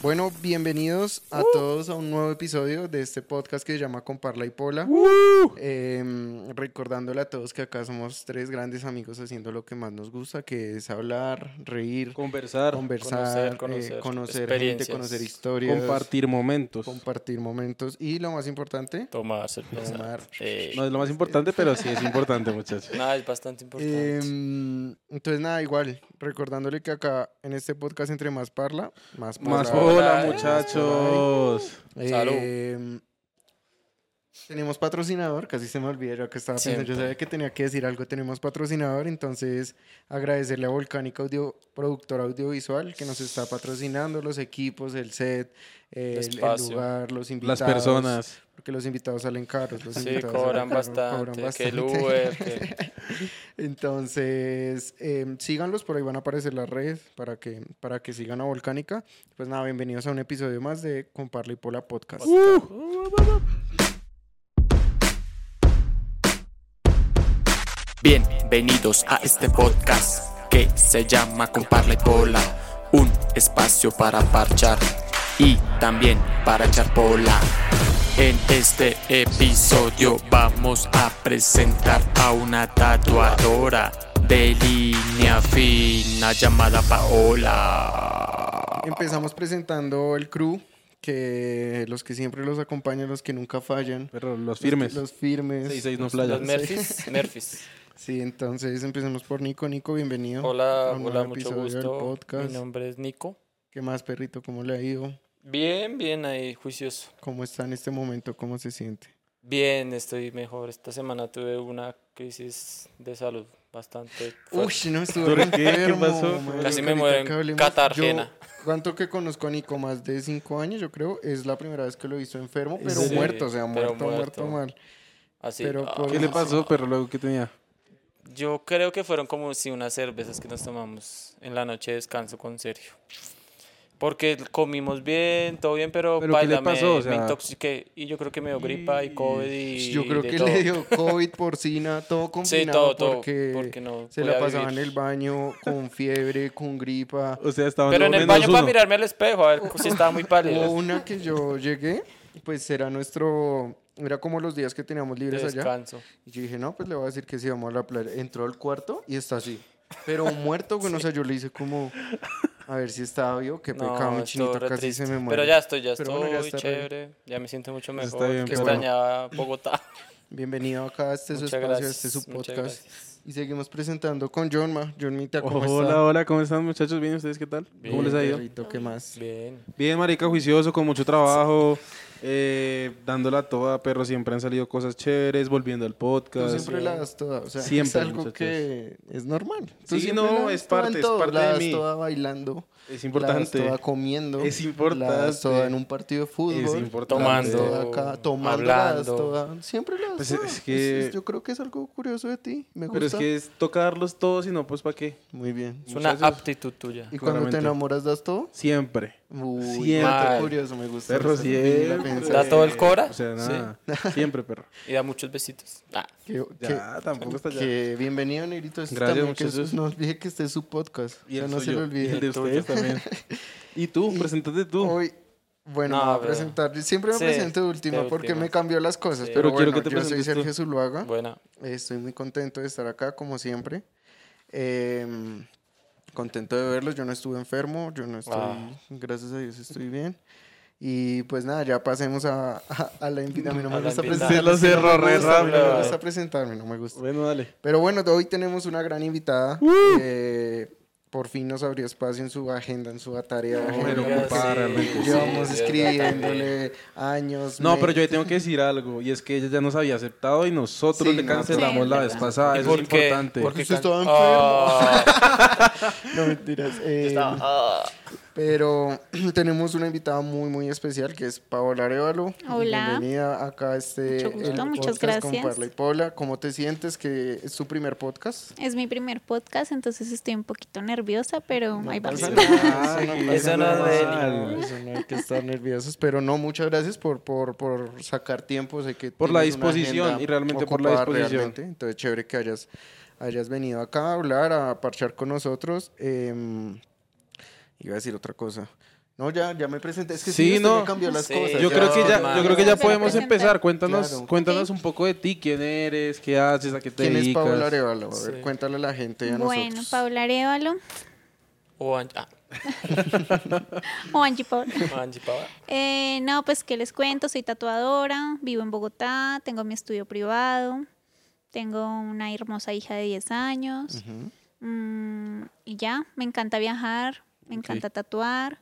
Bueno, bienvenidos a todos a un nuevo episodio de este podcast que se llama Con Parla y Pola. Recordándole a todos que acá somos tres grandes amigos haciendo lo que más nos gusta, que es hablar, reír, conversar, conocer gente, conocer historias, compartir momentos. Y lo más importante, Tomar cerveza. No es lo más importante, pero sí es importante, muchachos. Nada, es bastante importante. entonces nada, igual, recordándole que acá en este podcast entre más parla, más Más pola. hola, muchachos. Salud. Tenemos patrocinador, casi se me olvidó, yo que estaba pensando, yo sabía que tenía que decir algo, tenemos patrocinador, entonces agradecerle a Volcánica Audio, productor audiovisual, que nos está patrocinando, los equipos, el set, el lugar, los invitados. Las personas. Porque los invitados salen caros. Sí, cobran bastante, que el Uber, que... Entonces, síganlos, por ahí van a aparecer las redes para que sigan a Volcánica. Pues nada, bienvenidos a un episodio más de Con Parla y Pola Podcast. Bienvenidos a este podcast que se llama Con Parla y Pola, un espacio para parchar y también para echar pola. En este episodio vamos a presentar a una tatuadora de línea fina llamada Paola. Empezamos presentando el crew, que los que siempre los acompañan, los que nunca fallan. Pero los firmes. Los firmes. 6-6 no falla. Los Murphys. Sí, entonces empecemos por Nico. Nico, bienvenido. Hola, a un nuevo mucho episodio del gusto. podcast. Mi nombre es Nico. ¿Qué más, perrito? ¿Cómo le ha ido? Bien ahí, juicioso. ¿Cómo está en este momento? ¿Cómo se siente? Bien, estoy mejor. Esta semana tuve una crisis de salud bastante fuerte. Uy, no, estuve ¿Por qué? enfermo, ¿Qué pasó? marica, Casi me ahorita muero que en hablemos. Cartagena. Yo, ¿cuánto que conozco a Nico? Más de 5 años, yo creo. Es la primera vez que lo he visto enfermo, pero Sí, muerto, o sea, pero muerto mal. Así. Pero por- ¿Qué le pasó, pero luego qué tenía? Yo creo que fueron como si unas cervezas que nos tomamos en la noche de descanso con Sergio. Porque comimos bien, todo bien, pero ¿Pero qué le pasó? O sea, me intoxiqué y yo creo que me dio gripa y COVID y Yo creo de que todo. le dio COVID, porcina, todo combinado. todo, porque no se podía la pasaba vivir. en el baño con fiebre, con gripa. O sea, estaban Pero en el menos baño para uno. mirarme al espejo, a ver si estaba muy Hubo pálido. una que yo llegué, pues era como los días que teníamos De libres allá. descanso. Y yo dije, no, pues le voy a decir que sí, vamos a la playa. Entró al cuarto y está así. Pero muerto, bueno, o sea, yo le hice como, a ver si estaba vivo, qué pecado, mi estuvo chinito re casi triste. se me muere. Pero ya estoy Pero bueno, ya está re chévere, ya me siento mucho Está mejor, bien, que qué bueno. extrañaba Bogotá. Bienvenido acá a este su Muchas espacio, gracias, este su muchas podcast. gracias. Y seguimos presentando con Johnma. Johnmita, ¿cómo está? Hola, ¿cómo están, muchachos? ¿Bien? ¿Ustedes qué tal? ¿Cómo les ha ido? Perrito, ¿qué más? Bien. Bien, marica, juicioso, con mucho trabajo, dándola toda, pero siempre han salido cosas chéveres, volviendo al Tú podcast. siempre la das toda, o sea, Siempre, es algo muchachos. que es normal. Tú Sí, siempre no, la das es toda parte- en es todo. parte La de das mí. toda bailando. Es La importante. das toda comiendo. Es importante. La das toda en un partido de fútbol. Es importante. La das Tomando, toda acá, tomando, la das hablando. toda. Siempre la das Pues toda. es que- Yo creo que es algo curioso de ti. Me gusta. Pero es que es tocarlos todos y no, pues, ¿para qué? Muy bien. Es una Muchachos. aptitud tuya. ¿Y cuando te claramente. enamoras das todo? Siempre. Uy, Siempre. dato curioso, me gusta. Perro, Esa primera siempre. pensada. ¿Da todo el cora? O sea, nada. Siempre, perro. Y da muchos besitos. Ya, tampoco está ya. Que bienvenido, Negrito. Este Gracias, también, que muchachos. no olvide que este es su podcast. Y O sea, el no se suyo, le olvide. y el de ustedes también. ¿Y tú? Preséntate tú. Hoy, bueno, No, me voy a pero- presentar. Siempre me Sí, presento de última de porque última. me cambió las cosas. Sí. Pero Pero quiero bueno, que te yo soy presentes tú. Sergio Zuluaga. Buena. Estoy muy contento de estar acá, como siempre. Contento de verlos. Yo no estuve enfermo. Yo no estoy, gracias a Dios, estoy bien. Y pues nada, ya pasemos a la invitada. A mí no me A la gusta invitada. presentarme. Se lo cerró re No me rápido. gusta presentarme, no me gusta. Bueno, dale. Pero bueno, hoy tenemos una gran invitada. Por fin nos abrió espacio en su agenda, en su tarea de No, agenda. pero porque ocupada realmente, sí. Llevamos Sí, escribiéndole años. No, pero yo ahí tengo que decir algo, y es que ella ya nos había aceptado y nosotros Sí, le no, cancelamos sí, la verdad. vez pasada, ¿Y eso por es qué? importante. Porque Usted estaba No, mentiras. Pero tenemos una invitada muy, muy especial que es Paola Arévalo. Hola. Bienvenida acá a Mucho gusto, muchas podcast con gracias. Parla y Pola. ¿Cómo te sientes? Que es tu primer podcast. Es mi primer podcast, entonces estoy un poquito nerviosa, pero ahí vamos. pasa nada, Eso no pasa es nada, delio. eso no hay que estar nerviosos, pero no, muchas gracias por sacar tiempo. Sé que Por la tienes una disposición, agenda y realmente por la ocupada disposición. realmente, entonces chévere que hayas venido acá a hablar, a parchar con nosotros. Iba a decir otra cosa. No, ya me presenté. Es que Sí, usted no. me cambió las Sí, cosas. Yo creo que ya Pero podemos presentar. empezar. Cuéntanos, Claro. cuéntanos un poco de ti, quién eres, qué haces, a qué te ¿Quién es dedicas. Paola Arevalo? A ver, Sí. cuéntale a la gente y a Bueno, nosotros. Paula Arevalo O o Angie Paula. Angie Pava. No, pues qué les cuento, soy tatuadora, vivo en Bogotá, tengo mi estudio privado, tengo una hermosa hija de 10 años. Y ya, me encanta viajar, me encanta tatuar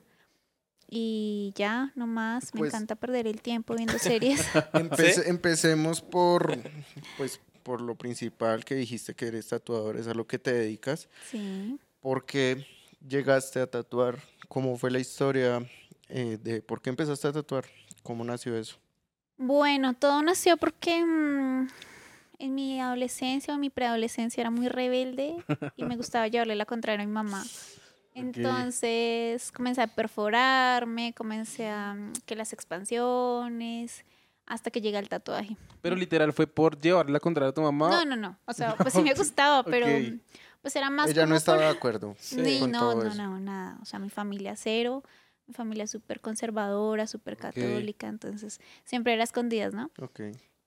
y ya, no más, me Pues- encanta perder el tiempo viendo series. Empecemos por lo principal que dijiste que eres tatuador, es a lo que te dedicas. Sí. ¿Por qué llegaste a tatuar? ¿Cómo fue la historia de por qué empezaste a tatuar? ¿Cómo nació eso? Bueno, todo nació porque en mi adolescencia o mi preadolescencia era muy rebelde y me gustaba llevarle la contraria a mi mamá. Entonces comencé a perforarme, comencé a que las expansiones, hasta que llegué al tatuaje. Pero literal fue por llevarle la contraria a tu mamá. No. O sea, pues sí me gustaba, pero Ok. pues era más Ella no como estaba por- de acuerdo Sí, con todo eso. no, nada. O sea, mi familia cero, mi familia súper conservadora, súper católica, entonces siempre era a escondidas, ¿no? Ok.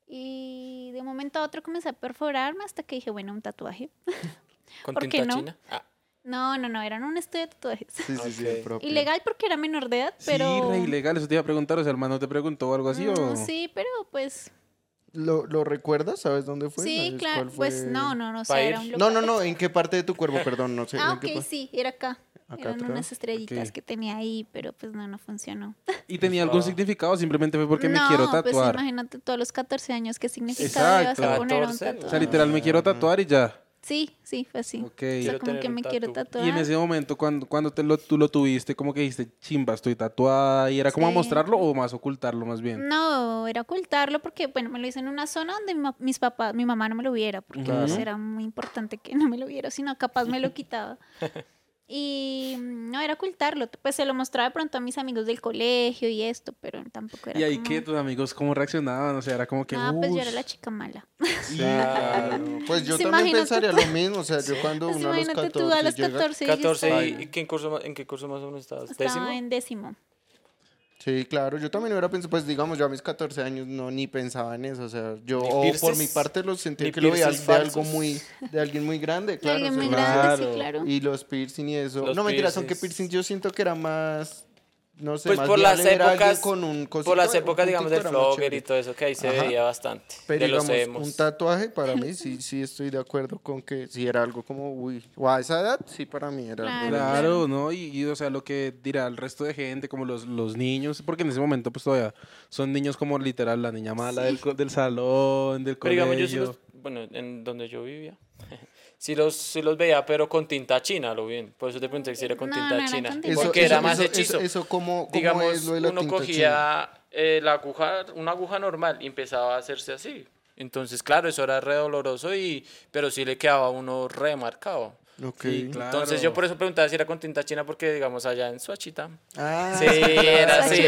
Y de un momento a otro comencé a perforarme hasta que dije, bueno, un tatuaje. ¿Con ¿Por qué tinta no? china? No, eran un estudio de tatuajes. Sí, sí, Ok. propio. Ilegal porque era menor de edad, pero... Sí, re ilegal, eso te iba a preguntar, o sea, el man no te preguntó o algo así, o... Sí, pero pues... ¿Lo recuerdas? ¿Sabes dónde fue? sí, ¿Sabes claro, cuál fue? pues no, o ¿Pa' sea, ir? era un No, local. ¿en qué parte de tu cuerpo? Perdón, no sé. Ah, ¿en qué ok, pa- sí, era acá. Acá Eran atrás. unas estrellitas Ok. que tenía ahí, pero pues no funcionó. ¿Y tenía algún significado? Simplemente fue porque me quiero pues tatuar. imagínate todos los 14 años, ¿qué significado le vas a Exacto. poner a un 14, O sea, tatuaje? literal me quiero tatuar y ya. Sí, fue así. Ok. O sea, Quiero como tener que un me quiero tatu. tatuar. Y en ese momento, cuando tú lo tuviste, como que dijiste, chimba, estoy tatuada, ¿y era como a Sí. mostrarlo o más ocultarlo más bien? No, era ocultarlo porque, bueno, me lo hice en una zona donde mis papás, mi mamá no me lo viera, porque pues, era muy importante que no me lo viera, sino capaz me lo quitaba. Y no, era ocultarlo. Pues se lo mostraba de pronto a mis amigos del colegio y esto, pero tampoco era Y ahí como... que tus amigos cómo reaccionaban, o sea, era como que, No, pues yo era "Ush". la chica mala. Claro. Pues yo Sí, también imagínate pensaría tú. lo mismo. O sea, yo cuando Pues uno a los imagínate 14 tú a los llega- 14 y 14 yo y estaba, ¿en qué curso más o menos estabas? estaba ¿Décimo? en 10º. Sí, claro, yo también hubiera pensado, pues digamos, yo a mis 14 años no ni pensaba en eso, o sea, yo Ni o por pierces, mi parte lo sentía ni que lo veía pierces de algo falsos. muy, de alguien muy grande, De claro. alguien o sea, muy grande, sí, claro. Y los piercing y eso. Los No, mentiras, aunque piercings. piercing yo siento que era más, no sé, Pues más por las viable ver a alguien épocas, con un cosito, por las un épocas, digamos, del puntico era más flogger chévere. y todo eso, que ahí se Ajá. veía bastante. Pero de los digamos, emos. un tatuaje para mí sí estoy de acuerdo con que si era algo como, uy, o a esa edad, sí para mí era algo. Claro. Claro, ¿no? O sea, lo que dirá el resto de gente, como los niños, porque en ese momento pues todavía son niños como literal la niña mala del salón, del Pero colegio. digamos, yo sí bueno, en donde yo vivía, sí los veía, pero con tinta china, lo bien. Por eso te pregunté si era con No, tinta no era china. con tinta Porque china. era más hechizo. Eso ¿cómo Digamos, es lo de la uno tinta china? cogía la aguja, una aguja normal y empezaba a hacerse así. Entonces, claro, eso era re doloroso, pero sí le quedaba a uno remarcado. Ok. Sí, claro. Entonces yo por eso preguntaba si era con tinta china, porque digamos allá en Suachita. Ah, Sí, era así.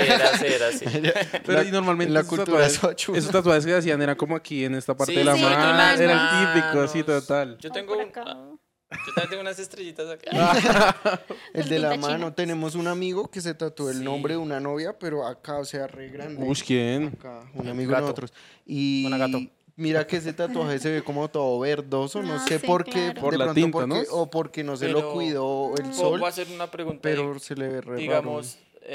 Pero y normalmente en la esos cultura tatuajes- sochuna. esos tatuajes que hacían era como aquí en esta parte Sí, de la sí, mano, en las era el típico, manos. sí, total. Yo O tengo por acá. yo también tengo unas estrellitas acá. El de la tinta china. mano. Tenemos un amigo que se tatuó el Sí. nombre de una novia, pero acá, o sea, re grande. Uy, ¿quién? Acá, un amigo de Gato. nosotros. Y Buena gato. mira que ese tatuaje se ve como todo verdoso, no No, sé sí, por qué. claro. Por de la pronto tinta, porque, ¿no? o porque no se lo Pero- cuidó el Voy sol, a hacer una pregunta. pero se le ve re digamos,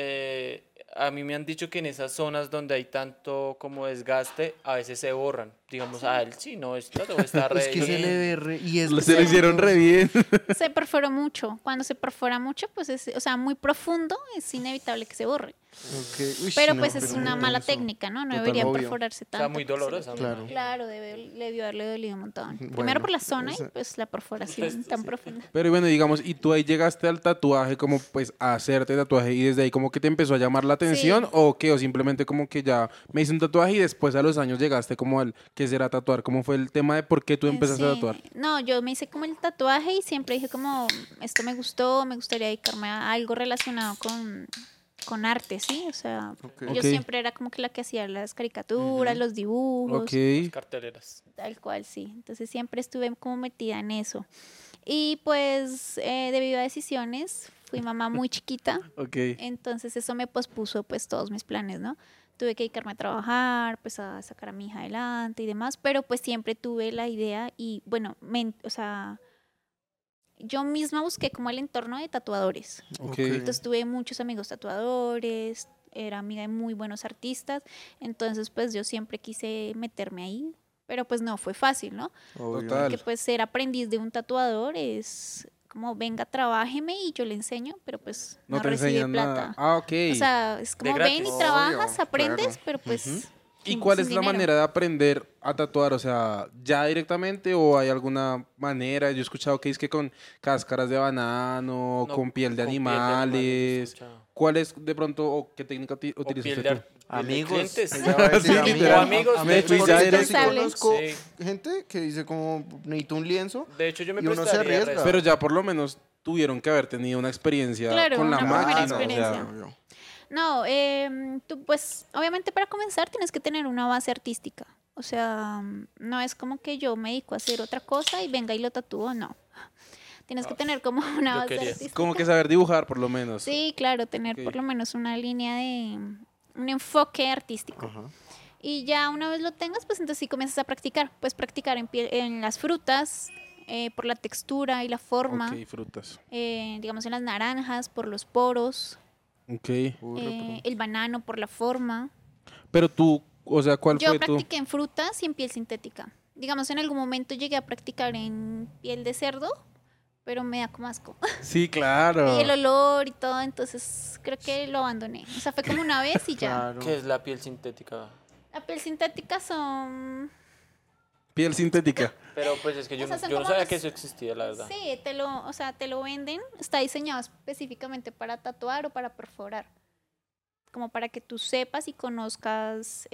a mí me han dicho que en esas zonas donde hay tanto como desgaste, a veces se borran. Digamos, él sí, no, esto está raro. re Es que se bien. le ve re... Y es Se lo hicieron re bien. Se perforó mucho. Cuando se perfora mucho, pues o sea, muy profundo, es inevitable que se borre. Ok. Uy, Pero no, pues es pero una muy mala denso. técnica, ¿no? No Total, debería obvio. perforarse O tanto. sea, muy porque se dolorosa. le- me Claro. imagino. Claro, debió haberle dolido un montón. Bueno, Primero por la zona esa- y pues la perforación tan profunda. Pero bueno, digamos, y tú ahí llegaste al tatuaje como pues a hacerte tatuaje y desde ahí como que te empezó a llamar la atención Sí. o qué, o simplemente como que ya me hice un tatuaje y después a los años llegaste como al que será tatuar, ¿cómo fue el tema de por qué tú empezaste a Sí. tatuar? No, yo me hice como el tatuaje y siempre dije como, esto me gustó, me gustaría dedicarme a algo relacionado con arte, ¿sí? O sea, Ok. yo Ok. siempre era como que la que hacía las caricaturas, los dibujos, Ok. Carteleras. tal cual, sí. Entonces siempre estuve como metida en eso. Y pues debido a decisiones fui mamá muy chiquita, Ok. entonces eso me pospuso pues todos mis planes, ¿no? Tuve que dedicarme a trabajar, pues a sacar a mi hija adelante y demás, pero pues siempre tuve la idea y bueno, o sea, yo misma busqué como el entorno de tatuadores. Ok. Entonces tuve muchos amigos tatuadores, era amiga de muy buenos artistas, entonces pues yo siempre quise meterme ahí, pero pues no fue fácil, ¿no? Obvio. Total. Que pues ser aprendiz de un tatuador es como venga, trabájeme y yo le enseño, pero pues No no te recibe enseñan plata. nada. Ah, ok. O sea, es como gratis. ven y Obvio, trabajas, aprendes, claro. pero pues ¿Y sin- cuál sin es la dinero. manera de aprender a tatuar? O sea, ¿ya directamente o hay alguna manera? Yo he escuchado que es que con cáscaras de banano, No, con piel de con piel de animales, he animales. escuchado. ¿Cuál es de pronto o qué técnica O piel utilizaste de, tú? piel de Amigos. clientes. Ella va a decir, Sí, amiga, literal. O amigos, a de mí, hecho, ya porque yo eres- sí Sale. conozco Sí. gente que dice como, necesito un lienzo. De hecho, yo me Y uno se prestaría arriesga. resto. Pero ya por lo menos tuvieron que haber tenido una experiencia Claro, con la una primera máquina. o sea, experiencia. Obvio. No, tú pues obviamente para comenzar tienes que tener una base artística. O sea, no es como que yo me dedico a hacer otra cosa y venga y lo tatúo, no. Tienes que tener como una yo base quería. artística. como que saber dibujar por lo menos. Sí, claro, tener Ok. por lo menos una línea de un enfoque artístico. Ajá. Y ya una vez lo tengas, pues entonces sí comienzas a practicar. Puedes practicar en las frutas, por la textura y la forma. Ok, frutas. Digamos en las naranjas, por los poros. Ok. El banano, por la forma. Pero tú, o sea, ¿cuál Yo fue tu...? practiqué en frutas y en piel sintética. Digamos, en algún momento llegué a practicar en piel de cerdo, pero me da como asco. Sí, claro. Y el olor y todo, entonces creo que lo abandoné. O sea, fue como una vez y ya. Claro. ¿Qué es la piel sintética? La piel sintética son... Piel sintética. Pero pues es que yo, Esas son yo no como sabía las- que eso existía, la verdad. Sí, o sea, te lo venden, está diseñado específicamente para tatuar o para perforar. Como para que tú sepas y conozcas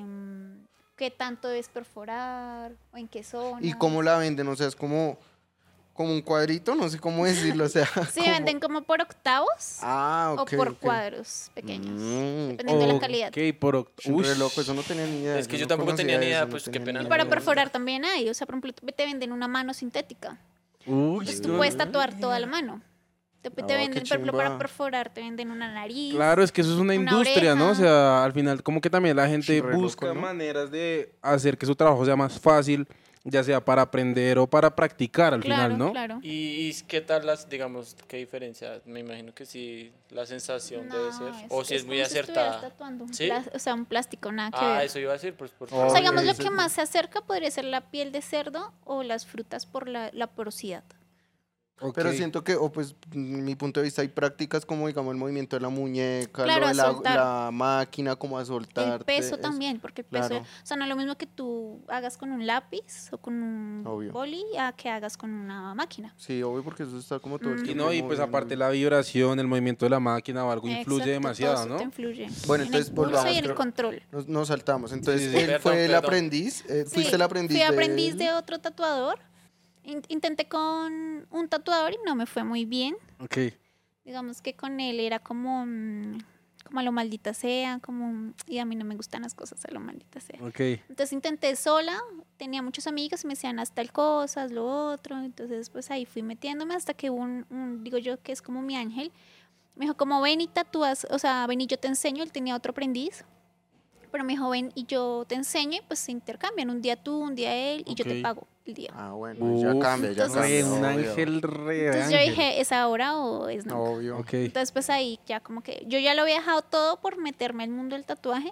qué tanto debes perforar o en qué zona. ¿Y cómo la venden? O sea, es como un cuadrito, no sé cómo decirlo. O sea, Sí, como- venden como por octavos Ah, ok. o por ok. cuadros pequeños, Mm, dependiendo de la calidad. Ok, por... Uy, re Ush. loco, eso no tenía ni idea. Es que yo no tampoco conocía tenía ni eso, idea, no pues, qué tenía pena. ni Y para idea. perforar también hay, o sea, por ejemplo, te venden una mano sintética. Uy, Entonces tú puedes tatuar toda la mano. Te Ah, venden, qué por ejemplo, para chimba. perforar, te venden una nariz. Claro, es que eso es una una industria, ¿no? O oreja. sea, al final como que también la gente Re loco, busca ¿no? maneras de hacer que su trabajo sea más fácil, ya sea para aprender o para practicar al Claro, final, ¿no? claro. ¿Y qué tal digamos, qué diferencia? Me imagino que sí, la sensación debe ser. O si es muy como si estuvieras acertada. tatuando un ¿Sí? o sea, un plástico, nada que Ah, ver. eso iba a decir, pues por Oh, O sea, digamos, lo eso que es- más se acerca podría ser la piel de cerdo o las frutas por la porosidad. Ok. Pero siento que, o pues, en mi punto de vista, hay prácticas como, digamos, el movimiento de la muñeca, Claro, lo de a la, soltar. la máquina, como a soltar. El peso también, porque el peso, claro. o sea, no es lo mismo que tú hagas con un lápiz o con un Obvio. boli a que hagas con una máquina. Sí, obvio, porque eso está como todo el Mm. Y tiempo no, y pues moviendo. aparte la vibración, el movimiento de la máquina o algo influye Exacto, demasiado, todo eso ¿no? te influye. Bueno, En entonces el pulso volvamos, y en el creo- control. Nos saltamos. Entonces, Sí, sí, sí. él Perdón, fue el perdón. aprendiz. Fuiste Sí, el aprendiz fui aprendiz él. de otro tatuador. Intenté con un tatuador y no me fue muy bien. Ok. Digamos que con él era como, como a lo maldita sea, y a mí no me gustan las cosas a lo maldita sea. Ok. Entonces intenté sola, tenía muchos amigos y me decían haz tal cosa, haz lo otro. Entonces pues ahí fui metiéndome hasta que digo yo que es como mi ángel. Me dijo como ven y tatúas, o sea, ven y yo te enseño. Él tenía otro aprendiz. Pero me dijo ven y yo te enseño y pues se intercambian. Un día tú, un día él y yo te Ok. pago el día. Ah, bueno, ya Uf, cambia, ya entonces- cambia. Re, un obvio. ángel re de Entonces yo ángel. dije, ¿es ahora o es no? Obvio. Ok. Entonces pues ahí ya como que yo ya lo había dejado todo por meterme al mundo del tatuaje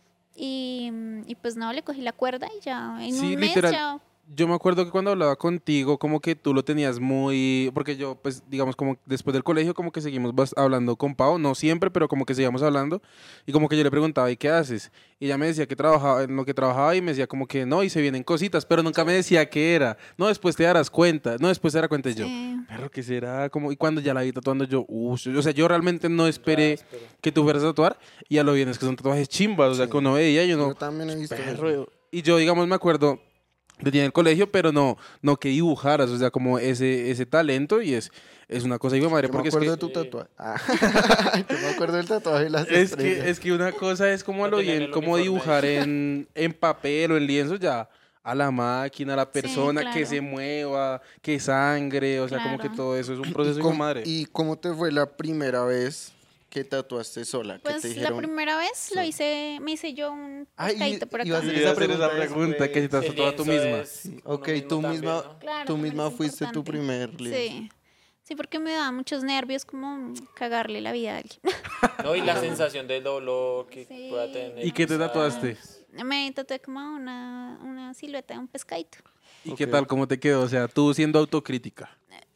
y pues no, le cogí la cuerda y ya en Sí, un mes literal. ya... Yo me acuerdo que cuando hablaba contigo, como que tú lo tenías muy... Porque yo, pues, digamos, como después del colegio, como que seguimos hablando con Pau, no siempre, pero como que seguíamos hablando, y como que yo le preguntaba, ¿y qué haces? Y ella me decía que trabajaba, en lo que trabajaba, y me decía como que no, y se vienen cositas, pero nunca me decía qué era. No, después te darás cuenta, no, después te darás cuenta y yo. Pero ¿qué será? Como, y cuando ya la vi tatuando, yo, o sea, yo realmente no esperé que tú fueras a tatuar, y a lo bien es que son tatuajes chimbas, o sea, Sí. que uno veía, yo no... Yo también he visto eso. Perro. Y yo, digamos, me acuerdo de ti en el colegio, pero no que dibujaras, o sea, como ese talento y es una cosa, hijo de madre, Yo me porque es acuerdo que, de tu tatuaje. Ah. Yo me acuerdo del tatuaje de las es que, estrellas. es que una cosa es como a No lo tener bien, el como uniforme. dibujar en papel o en lienzo, ya a la máquina, a la persona, que claro. se mueva, que sangre, o sea, como que Claro. todo eso es un proceso hijo de madre. ¿Y cómo te fue la primera vez que tatuaste sola? ¿Qué te Pues la dijeron? primera vez lo hice, me hice yo un pescadito por iba a acá. hacer Iba a esa hacer esa pregunta pregunta, que si te has El tatuado tú lienzo misma. es uno Ok, mismo tú también, misma, ¿no? Claro, tú también misma es fuiste tu importante. primer lienzo. Sí. Sí, porque me da muchos nervios como cagarle la vida a alguien. No, y la sensación del dolor que Sí. pueda tener. ¿Y qué te tatuaste? Me tatué como una silueta de un pescadito. ¿Y Ok. qué tal? ¿Cómo te quedó? O sea, tú siendo autocrítica.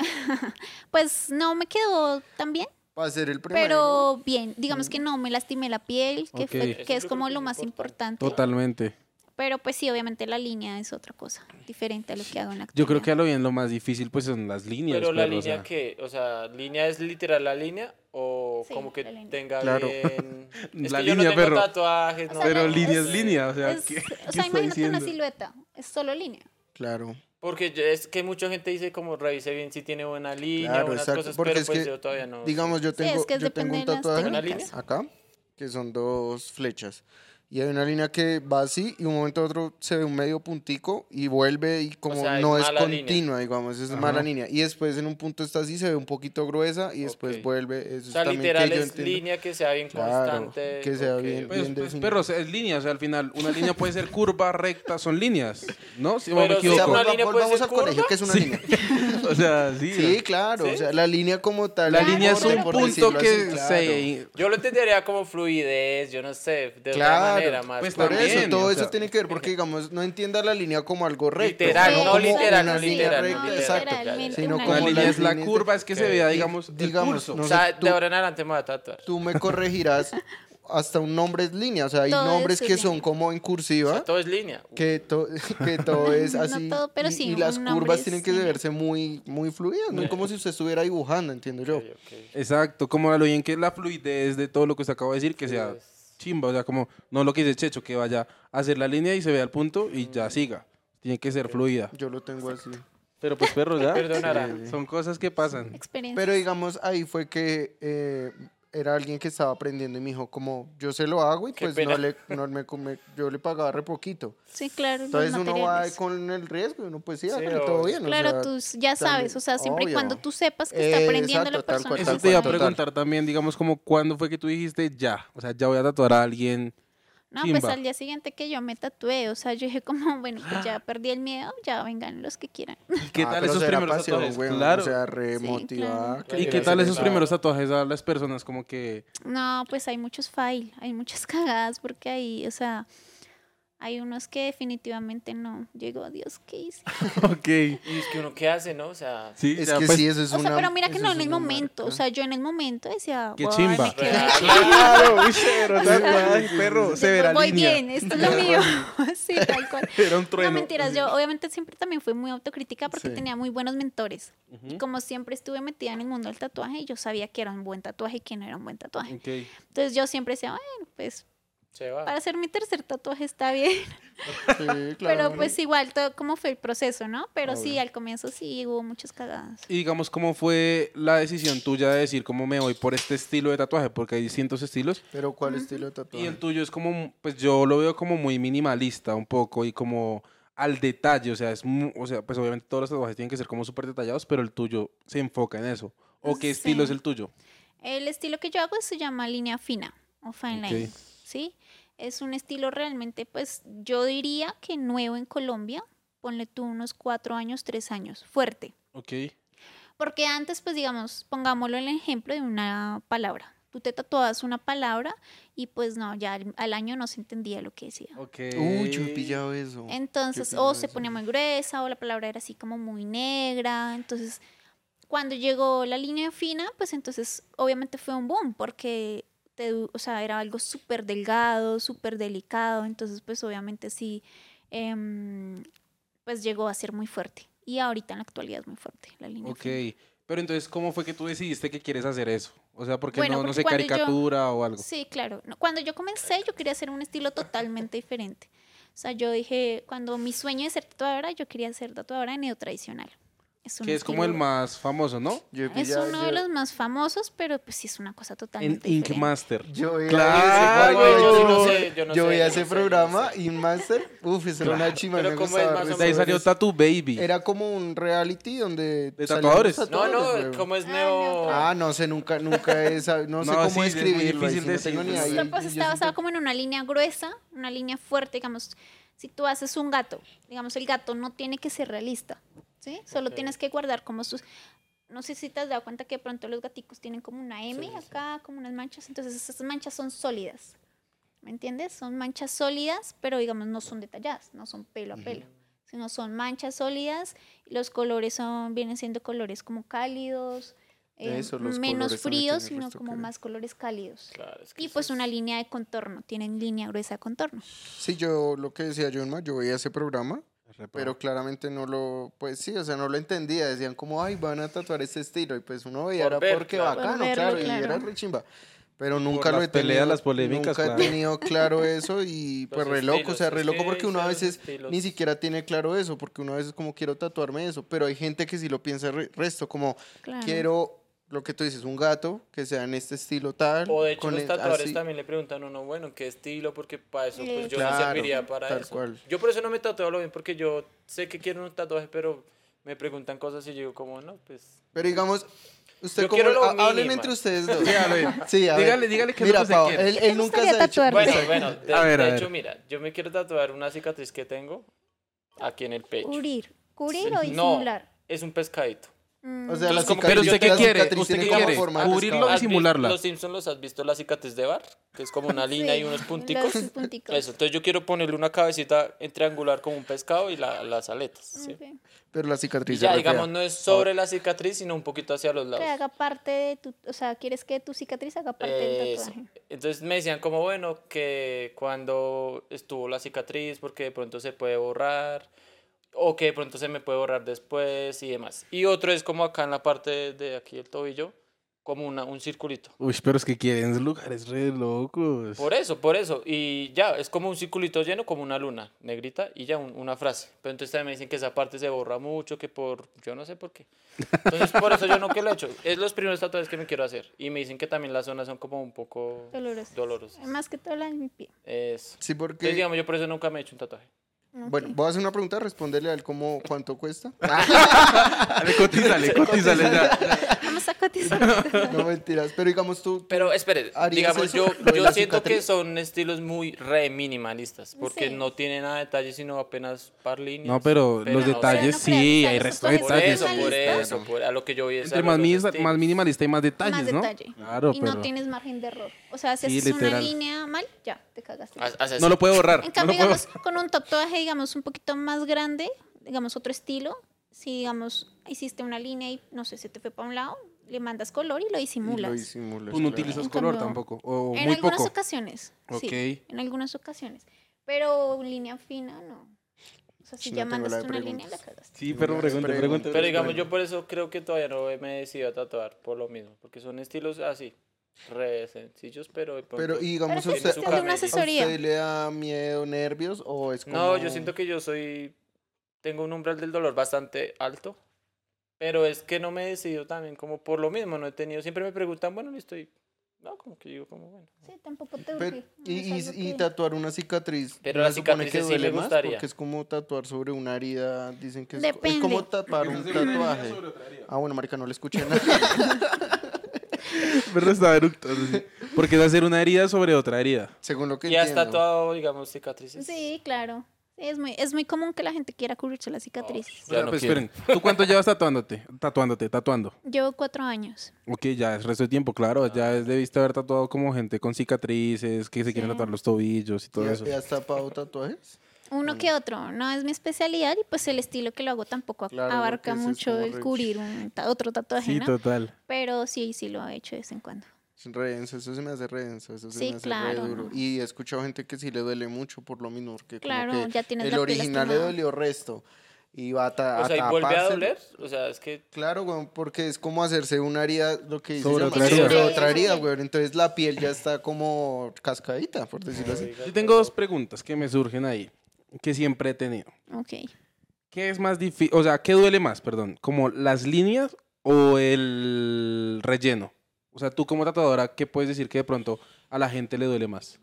Pues no me quedó tan bien, Para ser el primero. pero bien. Digamos que no me lastimé la piel, que, Ok. Eso que es yo creo como que lo es más importante. importante. Totalmente. Pero pues sí, obviamente la línea es otra cosa, diferente a lo que hago en la Yo creo que actualidad. a lo bien lo más difícil pues son las líneas. Pero la perro, o línea sea. que, o sea, ¿línea es literal la línea? ¿O Sí, como que la línea. tenga Claro. bien? Es La que yo línea, no tengo perro. tatuajes, no Pero tengo- línea es línea, o sea, Es- ¿qué o sea, está imagínate una diciendo? silueta, es solo línea. Claro. Porque es que mucha gente dice como revise bien si tiene buena línea, Claro, buenas exacto, cosas, porque pero es pues que, yo todavía no Digamos, sé. yo Sí, tengo, es que yo tengo depende un de las tatuaje técnicas. acá, que son 2 flechas. Y hay una línea que va así y un momento a otro se ve un medio puntico y vuelve y como sea, es no es mala línea. continua, digamos, es mala línea. Y después en un punto está así, se ve un poquito gruesa y después Ok. vuelve. Eso O es sea, también literal que yo es entiendo. línea que sea bien Claro, constante. que sea ok. bien. Pues, definido. pero o sea, es línea, o sea, al final una línea puede ser curva, recta, son líneas, ¿no? Si no Pero me sí, O sea, equivoco. una línea puede volvamos ser al colegio, curva. que es una línea. O sea, sí. Sí, claro, ¿Sí? o sea, la línea como tal. La en línea es orden, un por punto decirlo que así, claro. se... Yo lo entendería como fluidez, yo no sé, de otra Claro, manera más. pues Por también, eso, todo o eso sea, tiene que ver porque, digamos, no entienda la línea como algo recto. Literal, sino no como literal, una no línea literal, recta, no literal. exacto. Literalmente Sino una como Una línea las es la líneas curva, es que se vea, digamos, el digamos, pulso. no O sé, sea, tú, de ahora en adelante me voy a tatuar. tú me corregirás, hasta un nombre es línea, o sea, hay Todo nombres eso que es son línea. como en O cursiva, sea, todo es línea. que, que todo es No así, todo, pero y, sí, y las un nombre curvas es tienen que línea. verse muy, muy fluidas, muy como si usted estuviera dibujando, entiendo yo. Ok, ok. Exacto, como a lo bien que la fluidez de todo lo que usted acaba de decir, que sea Pues, chimba, o sea, como no lo que dice Checho, que vaya a hacer la línea y se vea el punto y ya siga. Tiene que ser fluida. Yo lo tengo así. Pero pues perro, ya. Perdonará. Son cosas que pasan. Experiencia. Pero digamos, ahí fue que era alguien que estaba aprendiendo y me dijo, como yo se lo hago y Qué pues pena. yo le pagaba re poquito. Sí, claro, los Entonces uno va materiales. con el riesgo y uno pues sí, Sí, hágale, todo obvio. bien. o Claro, sea, tú ya sabes, o sea, siempre y obvio. cuando tú sepas que está aprendiendo la Exacto, tal persona. cual, Eso tal te iba a cual, total. preguntar también, digamos, como cuándo fue que tú dijiste ya, o sea, ya voy a tatuar a alguien. No, Chimba. pues al día siguiente que yo me tatué, o sea, yo dije como, bueno, pues ya perdí el miedo, ya vengan los que quieran. ¿Y qué Ah, tal pero esos será primeros pasión, tatuajes? weón, Claro. O sea, re Sí, motivada. claro. ¿Y que qué ir a tal hacer esos esa- primeros tatuajes a las personas? Como que... No, pues hay muchos fail, hay muchas cagadas porque hay, o sea, hay unos que definitivamente no. Yo digo, Dios, ¿qué hice? Ok. Y es que uno qué hace, ¿no? O sea, Sí, Es ya, que pues, sí, eso es O sea, una. pero mira que eso no es en el una momento, marca. o sea, yo en el momento decía, Qué "Ay, chimba". me quedé Real. aquí". Claro, uy, pero tatuaje, perro, se verá Voy línea. bien, esto es lo mío. Sí, tal cual. Era un trueno. No, mentiras, yo obviamente siempre también fui muy autocrítica porque Sí. tenía muy buenos mentores. Y como siempre estuve metida en el mundo del tatuaje, yo sabía que era un buen tatuaje y que no era un buen tatuaje. Ok. Entonces yo siempre decía, bueno, pues se va. para hacer mi tercer tatuaje está bien. Sí, claro. Pero pues igual todo como fue el proceso, ¿no? Pero sí, al comienzo sí hubo muchas cagadas. Y digamos, ¿cómo fue la decisión tuya de decir cómo me voy por este estilo de tatuaje? Porque hay distintos estilos. Pero ¿cuál estilo de Y tatuaje? el tuyo es como, pues yo lo veo como muy minimalista un poco y como al detalle. O sea, o sea, pues obviamente todos los tatuajes tienen que ser como súper detallados, pero el tuyo se enfoca en eso. ¿O qué Sí. estilo es el tuyo? El estilo que yo hago se llama línea fina o fine line, Ok. ¿sí? Es un estilo realmente, pues yo diría que nuevo en Colombia. Ponle tú unos 4 años, 3 años, fuerte. Ok. Porque antes, pues digamos, pongámoslo en el ejemplo de una palabra. Tú te tatuabas una palabra y pues no, ya al año no se entendía lo que decía. Ok. Uy, yo he pillado eso. Entonces, Qué o pillado se eso. ponía muy gruesa o la palabra era así como muy negra. Entonces, cuando llegó la línea fina, pues entonces obviamente fue un boom porque o sea, era algo súper delgado, súper delicado. Entonces, pues obviamente sí, pues llegó a ser muy fuerte. Y ahorita en la actualidad es muy fuerte la línea Ok. fina. Pero entonces, ¿cómo fue que tú decidiste que quieres hacer eso? O sea, porque Bueno, no porque sé, cuando yo- caricatura o algo. Sí, claro. No, cuando yo comencé, yo quería hacer un estilo totalmente diferente. O sea, yo dije, cuando mi sueño de ser tatuadora, yo quería ser tatuadora neotradicional. Es un Que es como el estilo- más famoso, ¿no? Es uno de los más famosos, pero pues sí es una cosa En totalmente Ink diferente. Master. Yo veía Claro. ese, Yo no sé, yo no yo sé, veía yo ese no sé, programa y un Master, esa era una chimba, Pero me ¿cómo es gustaba más o resto. De ahí menos? salió Tattoo Baby. Era como un reality donde ¿De salían tatuadores? los No, no, weón. como es Ah, neo... Ah, no sé, nunca he no sé No, cómo sí, es muy describirlo, ahí difícil sí no tengo decirlo. ni Sí, idea. Pues Yo está siento- basado como en una línea gruesa, una línea fuerte, digamos, si tú haces un gato, digamos, el gato no tiene que ser realista, ¿sí? Solo tienes que guardar como sus... No sé si te has dado cuenta que de pronto los gaticos tienen como una M acá, como unas manchas, entonces esas manchas son sólidas, ¿me entiendes? Son manchas sólidas, pero digamos no son detalladas, no son pelo a pelo, sino son manchas sólidas, y los colores vienen siendo colores como cálidos, Eso, los menos colores también fríos, tienen sino resto como que ver. más colores cálidos. Claro, es que Y eso pues es- una línea de contorno, tienen línea gruesa de contorno. Sí, yo lo que decía Jonma, yo veía ese programa, pero claramente no lo, pues sí, o sea, no lo entendía. Decían como, ay, van a tatuar este estilo. Y pues uno veía, Por era ver, porque claro. bacano, Por verlo, claro, y claro. era re chimba. Pero Por nunca lo las he tenido. peleas, las polémicas, Nunca claro. he tenido claro eso y pues Los re loco, o estilos, sea, es re loco que porque uno a son veces estilos. ni siquiera tiene claro eso, porque uno a veces como quiero tatuarme eso, pero hay gente que sí lo piensa resto, como Claro. quiero lo que tú dices, un gato que sea en este estilo tal. O de hecho con los el- tatuadores así. también le preguntan a uno, bueno, ¿qué estilo? Porque para eso pues yo no Claro, serviría para tal eso. cual. Yo por eso no me tatúo lo bien, porque yo sé que quiero un tatuaje, pero me preguntan cosas y yo digo como, no, pues... Pero digamos, usted Yo como quiero lo hablen mínimo. entre ustedes dos. Dígale. Sí, a ver. Dígale qué es lo Mira, que usted Pau, quiere. él nunca se gustaría ha hecho. tatuarte? Bueno, bueno, de, A ver, de a hecho, ver. mira, yo me quiero tatuar una cicatriz que tengo aquí en el pecho. Cubrir o No, disimular. es un pescadito. O sea, la Entonces, como que Pero cicatriz, usted qué la quiere, cicatriz usted tiene qué como quiere, forma de cubrirlo pescado. y simularla. Los Simpsons los has visto la cicatriz de Bar, que es como una línea y unos punticos. Los punticos. Eso, entonces yo quiero ponerle una cabecita en triangular como un pescado y las aletas. ¿sí? Ok. Pero la Y cicatriz ya, es re fea. digamos, no es sobre la cicatriz, sino un poquito hacia los lados. Que haga parte de tu, o sea, quieres que tu cicatriz haga parte del Eso. tatuaje. Entonces me decían como, bueno, que cuando estuvo la cicatriz, porque de pronto se puede borrar, o que de pronto se me puede borrar después y demás. Y otro es como acá en la parte de aquí del tobillo, como un circulito. Uy, pero es que quieren lugares re locos. Por eso. Y ya, es como un circulito lleno, como una luna negrita, y ya una frase. Pero entonces también me dicen que esa parte se borra mucho, que por... Yo no sé por qué. Entonces por eso yo no que lo he hecho. Es los primeros tatuajes que me quiero hacer. Y me dicen que también las zonas son como un poco Doloroso. dolorosas. Más que todo la de mi pie. Eso. Sí, Entonces, porque... digamos, yo por eso nunca me he hecho un tatuaje. Bueno, voy a hacer una pregunta, responderle a él como cuánto cuesta. Dale, cotízale ya. Vamos a cotizar. No mentiras, pero digamos tú... Pero espere, ¿Harías digamos, eso? yo, ¿Lo de yo la siento que cicatriz? son estilos muy re minimalistas, porque Sí. no tiene nada de detalle, sino apenas par líneas. No, pero los no sé. detalles ¿no crees? sí, O sea, hay los resto de Por tatuajes detalles. eso, minimalistas. a lo que yo vi es Entre a más, los más estilos. minimalista y más detalles, Más ¿no? detalle. Claro, Y pero no tienes margen de error. O sea, si Sí, haces literal. una línea mal, ya, te cagaste. Así. no lo puede borrar. En cambio, no lo puede- digamos, con un tatuaje, digamos, un poquito más grande, digamos, otro estilo, si, digamos, hiciste una línea y, no sé, se te fue para un lado, le mandas color y lo y lo disimulas. disimulas, Tú no claro. utilizas En color cambio, tampoco, o En muy algunas poco. ocasiones, Ok. sí, en algunas ocasiones. Pero línea fina, no. O sea, si No ya tengo la mandaste de una línea, la preguntas. cagaste. Sí, pero pregunta. Pero digamos, yo por eso creo que todavía no me he decidido a tatuar, por lo mismo, porque son estilos así, re sencillos, pero de pronto- Pero, y digamos, Pero ¿a es que usted, es una a usted asesoría. le da miedo, nervios o es como...? No, yo siento que tengo un umbral del dolor bastante alto, pero es que no me he decidido también, como por lo mismo, no he tenido, siempre me preguntan, bueno, listo, y no, como que digo, como bueno. Sí, tampoco te Pero- urge. No y, es algo y que- tatuar una cicatriz. Pero ¿no la se supone cicatriz que sí me duele más? gustaría. Porque es como tatuar sobre una herida. Dicen que es, Depende. es como tapar un tatuaje. Ah, bueno, marica, no le escuché nada. Pero estaba eructando, sí. Porque es hacer una herida sobre otra herida. Según lo que Y has entiendo. tatuado, digamos, cicatrices. Sí, claro. Sí, es muy común que la gente quiera cubrirse las cicatrices. Ya Pero, no pues, quiero. esperen, ¿tú cuánto llevas tatuando? Llevo 4 años. Ok, ya es resto de tiempo, claro. Ya debiste haber tatuado como gente con cicatrices, que se quieren Sí. tatuar los tobillos y todo ¿Y eso. has tapado tatuajes? Uno que otro, no es mi especialidad y pues el estilo que lo hago tampoco Claro, abarca porque eso es mucho como el re- cubrir otro tatuaje, Sí, ¿no? total. Pero sí, sí lo he hecho de vez en cuando. Es re denso, eso se me hace re denso, eso se Sí, me hace claro, re duro. ¿no? Y he escuchado gente que sí le duele mucho por lo mismo, porque como Claro, que ya tienes el la piel original le lastimada. dolió resto. Y va a, O sea, ¿y vuelve a tapárselo. doler? O sea, es que... Claro, weón, porque es como hacerse una herida, lo que dice Sobre llama, otra herida. sobre Sí, otra herida, sí. weón. Entonces la piel ya está como cascadita, por decirlo así. Oiga, Yo tengo dos preguntas que me surgen ahí, que siempre he tenido. Ok. ¿Qué es más difícil? O sea, ¿qué duele más, perdón? ¿Como las líneas o el relleno? O sea, tú como tatuadora, ¿qué puedes decir que de pronto a la gente le duele más?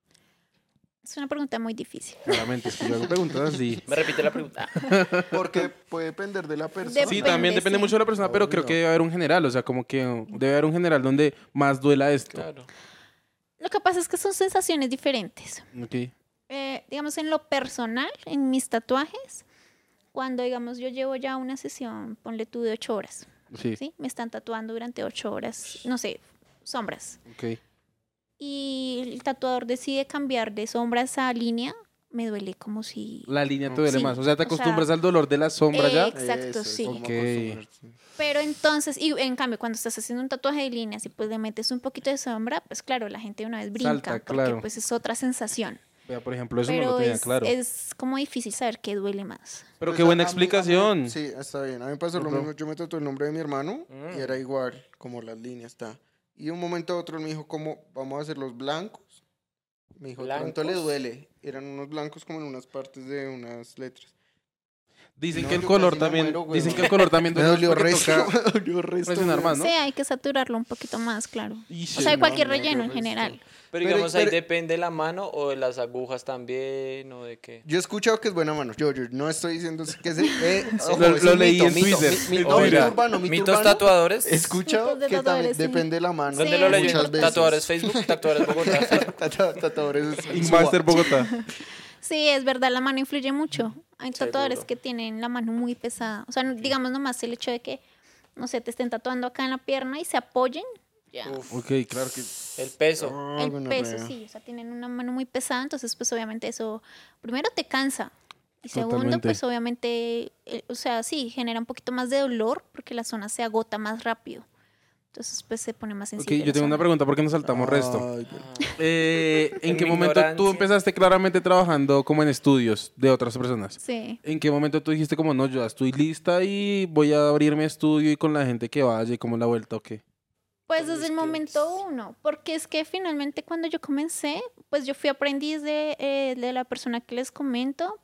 Es una pregunta muy difícil. Claramente, es que yo hago preguntas así. Me repite la pregunta. Porque puede depender de la persona. Sí, Depende, también depende sí. mucho de la persona, pero creo Obvio. que debe haber un general. O sea, como que debe haber un general donde más duela esto. Claro. Lo que pasa es que son sensaciones diferentes. Ok. Digamos, en lo personal, en mis tatuajes, cuando, digamos, yo llevo ya una sesión, ponle tú de 8 horas, Sí. ¿sí? Me están tatuando durante 8 horas, no sé, sombras. Ok. Y el tatuador decide cambiar de sombras a línea, me duele como si... La línea te duele Sí, más. O sea, te o sea, acostumbras al dolor de la sombra ya. Exacto, Eso, es sí. como Ok. acostumbrarse. Pero entonces, y en cambio, cuando estás haciendo un tatuaje de líneas y pues le metes un poquito de sombra, pues claro, la gente de una vez brinca, Salta, porque claro. pues es otra sensación. Vea, por ejemplo, eso no Pero lo tenía es, claro. es como difícil saber qué duele más. Pero Pues qué buena a mí- explicación. sí, está bien. A mí me pasó lo Otro. mismo. Yo me tatué el nombre de mi hermano y era igual, como las líneas está. Y de un momento a otro él me dijo, ¿cómo vamos a hacer los blancos? Me dijo, ¿cuánto le ¿Blancos? duele? Eran unos blancos como en unas partes de unas letras. Dicen No, que el yo color casi me también. muero, güey, Dicen que man. el color también Me duele dolió porque resto, toca me dolió resto. presionar más, ¿no? Sí, hay que saturarlo un poquito más, claro. Ish, O sea, de no, cualquier no, yo relleno en resto. general. Pero Pero- digamos, ahí pero- depende de la mano o de las agujas también, o de qué. Yo he escuchado que es buena mano. Yo no estoy diciendo que es... ojo, Lo- es lo un leí en mito, Twitter. no, Oiga, mito urbano, mito mitos urbano. tatuadores. He escuchado Mitos de que también tatuadores, sí. depende de la mano. ¿Dónde Sí. lo leyó? Muchas veces. ¿Tatuadores Facebook? ¿Tatuadores Bogotá? Tatuadores. Inmaster Bogotá. Sí, es verdad, la mano influye mucho. Hay tatuadores Seguro. que tienen la mano muy pesada. O sea, digamos nomás el hecho de que, no sé, te estén tatuando acá en la pierna y se apoyen. Ya. Uf, Ok, claro que. el peso. Ah, El gonorrea. peso, sí, o sea, tienen una mano muy pesada, entonces pues obviamente eso, primero te cansa y segundo Totalmente. pues obviamente, o sea, sí, genera un poquito más de dolor porque la zona se agota más rápido, entonces pues se pone más Ok, sensible. yo la tengo una zona. pregunta porque nos saltamos resto. Ay, Dios. ¿En En qué mi momento tú ignorancia. empezaste claramente trabajando como en estudios de otras personas? Sí, ¿En qué momento tú dijiste como no, yo ya estoy lista y voy a abrir mi estudio y con la gente que vaya y como la vuelta o qué? pues Pues desde es el que- momento uno, porque es que finalmente cuando yo comencé, pues yo fui aprendiz de la persona que les comento.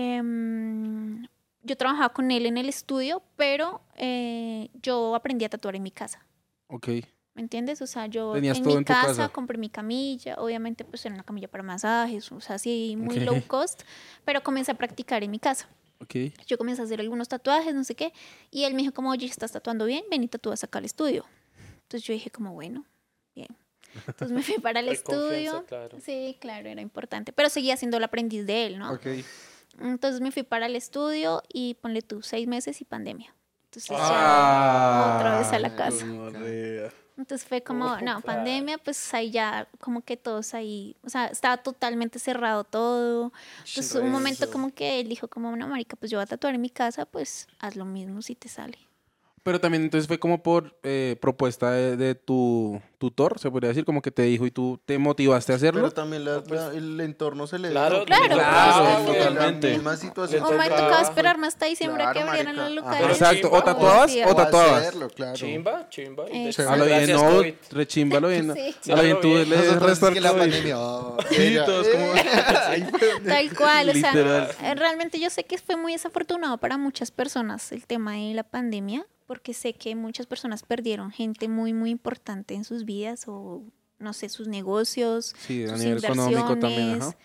Yo trabajaba con él en el estudio, pero yo aprendí a tatuar en mi casa. Ok. ¿Me entiendes? O sea, yo Tenías en todo mi en tu casa casa. compré mi camilla, obviamente pues era una camilla para masajes, o sea, así muy Ok. low cost, pero comencé a practicar en mi casa. Ok. Yo comencé a hacer algunos tatuajes, no sé qué, y él me dijo como, oye, ¿estás tatuando bien? Ven y tatúas acá al estudio. Entonces yo dije como, bueno, bien. Entonces me fui para el Hay confianza, estudio. claro. Sí, claro, era importante, pero seguía siendo el aprendiz de él, ¿no? Ok. Entonces me fui para el estudio y ponle tú 6 meses y pandemia. Entonces Ah, ya otra vez a la casa. gonorrea. Entonces fue como, no, Claro. pandemia, pues ahí ya, como que todos ahí, o sea, estaba totalmente cerrado todo. Entonces un momento Rezo. como que él dijo como, no, marica, pues yo voy a tatuar en mi casa, pues haz lo mismo si te sale. Pero también entonces fue como por propuesta de tu tutor, se podría decir, como que te dijo y tú te motivaste a hacerlo. Pero también el entorno se le Claro, dio. claro, claro, Porque totalmente. La misma situación. O me tocaba. tocaba esperarme hasta diciembre a que Claro, abrieran marica. los Ajá. locales. Exacto, o chimba. tatuabas Sí, o tatuabas. hacerlo, claro. Chimba, chimba. y de- Chévere. A lo bien, Gracias, no, COVID. rechímbalo bien. Sí. A lo bien, tú Nosotros le Nosotros restas es que la COVID. pandemia. Sí, todos como... Ahí fue donde- Tal cual, o sea, Literal. realmente yo sé que fue muy desafortunado para muchas personas el tema de la pandemia, porque sé que muchas personas perdieron gente muy, muy importante en sus vidas o, no sé, sus negocios, Sí, a sus nivel económico también, inversiones, ajá.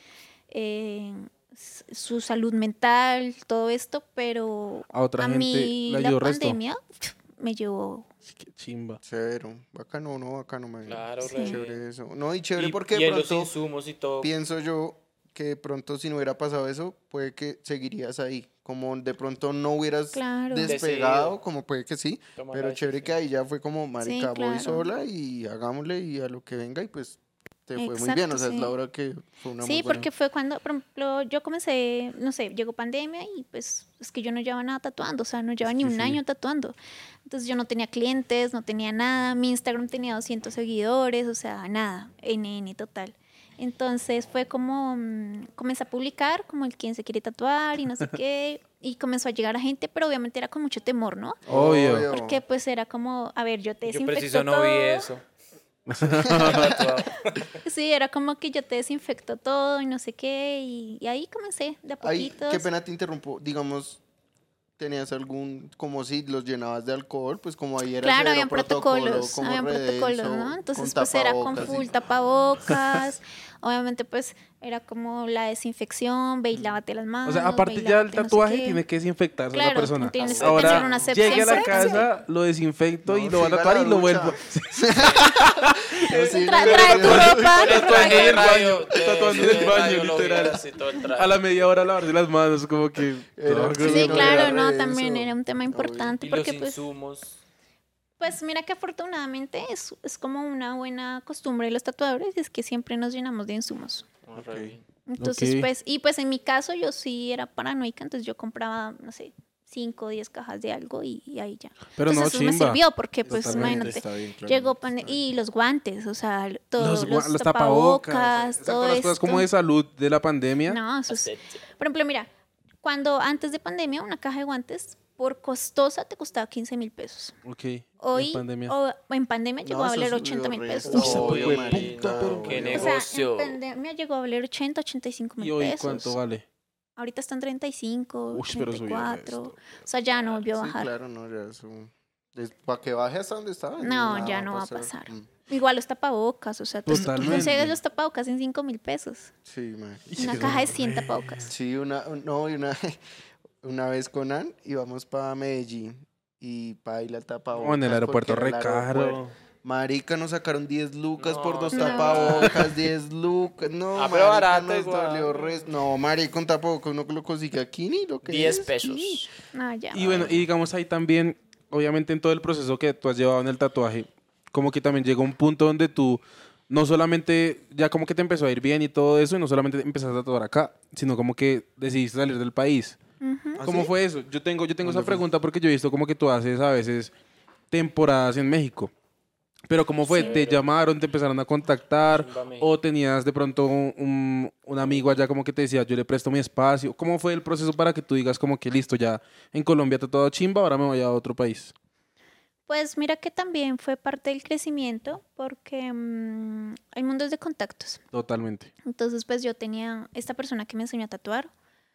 su salud mental, todo esto, pero A otra gente mí le la ayudó resto. pandemia me llevó... Qué chimba. Cero. Bacano, no, bacano, man. Claro, Sí. re- Chévere eso. No, y chévere y, porque y de en los pronto insumos y todo. pienso yo que de pronto si no hubiera pasado eso, puede que seguirías ahí. Como de pronto no hubieras Claro. despegado, Decidido. como puede que sí. Toma Pero la chévere que ahí ya fue como, marica, voy claro. sola y hagámosle y a lo que venga y pues te fue muy bien. O Exacto, sea, es sí. la hora que fue una Sí, muy buena. porque fue cuando, por ejemplo, yo comencé, no sé, llegó pandemia y pues es que yo no llevaba nada tatuando, o sea, no llevaba ni que un sí. año tatuando. Entonces yo no tenía clientes, no tenía nada, mi Instagram tenía 200 seguidores, o sea, nada, NN total. Entonces fue como, comencé a publicar como el quien se quiere tatuar y no sé qué, y comenzó a llegar a gente, pero obviamente era con mucho temor, ¿no? Obvio. Porque pues era como, a ver, yo te Yo desinfecto preciso no todo. vi eso. Tatuado. Sí, era como que yo te desinfecto todo y no sé qué, y ahí comencé de a Ay, poquitos. qué pena te interrumpo. Digamos, ¿Tenías algún, como si los llenabas de alcohol? Pues como ahí era Claro, cero habían protocolos, como habían protocolos, redenso, ¿no? Entonces, con pues era con tapabocas y- full tapabocas. Obviamente, pues era como la desinfección, ve y lávate las manos. O sea, ve aparte y ya el lávate no sé tatuaje qué. tiene que desinfectarse a la Claro, persona. tienes que Ahora, tener una asepsia. llegue a la Asepsia. casa, lo desinfecto No, y lo va a siga tatuar la y lo ducha. vuelvo. No, sí, Trae tu ropa. El tatuaje en el baño, de- tatuando en de el baño, radio lo literal. vieras y todo el traje. A la media hora lavarse las manos, como que... Era- no, sí, Sí, no, claro, era no, re también denso. era un tema importante Y los porque pues, insumos. pues mira que afortunadamente es como una buena costumbre de los tatuadores, es que siempre nos llenamos de insumos. Re bien. Entonces, Ok. pues, y pues en mi caso yo sí era paranoica, entonces yo compraba, no sé, 5 o 10 cajas de algo y ahí ya. Pero Entonces no, eso me chimba. sirvió porque pues Totalmente. imagínate, Está bien, claro. llegó y los guantes, o sea, todo, los tapabocas, tapabocas, esas todo las cosas como de esto. salud de la pandemia. No, eso es, Asepsia. por ejemplo, mira, cuando antes de pandemia una caja de guantes por costosa te costaba 15.000 pesos. Ok, Hoy, en pandemia. en pandemia llegó a eso valer subió 80.000 re- pesos. Uy, se Obvio, fue Marina, puta, pero qué bueno. O sea, negocio. en pandemia llegó a valer 80, 85 ¿Y mil hoy pesos. cuánto vale? Ahorita están 35, Uy, pero subió 84. resto. O sea, ya no volvió a Sí, bajar. claro, no, ya eso... Para que baje hasta donde estaba. No, nada ya no va a pasar. Mm. Igual los tapabocas, o sea, tú Totalmente. consigues los tapabocas en 5.000 pesos. Sí, man. Una caja de 100 tapabocas. Sí, una vez con Ann íbamos para Medellín y para ir al tapabocas. Oh, en el aeropuerto porque re era el caro. aeropuerto. Marica, nos sacaron 10 lucas por No, 2 no. tapabocas, 10 lucas. No, Ah, pero marica, barato nos igual. dolió No, marica, un tapabocas uno lo consigue aquí ni lo que 10 es. pesos. No, ya. Y bueno, y digamos ahí también, obviamente en todo el proceso que tú has llevado en el tatuaje, como que también llegó un punto donde tú no solamente, ya como que te empezó a ir bien y todo eso, y no solamente empezaste a tatuar acá, sino como que decidiste salir del país. ¿Cómo ¿Ah, sí? fue eso? Yo tengo esa fue? pregunta porque yo he visto como que tú haces a veces temporadas en México. Pero ¿cómo fue? Sí. ¿Te llamaron, te empezaron a contactar? Chimba México. ¿O tenías de pronto un amigo allá como que te decía, yo le presto mi espacio? ¿Cómo fue el proceso para que tú digas como que listo, ya en Colombia te todo chimba, ahora me voy a otro país? Pues mira que también fue parte del crecimiento porque el mundo es de contactos. Totalmente. Entonces, pues yo tenía esta persona que me enseñó a tatuar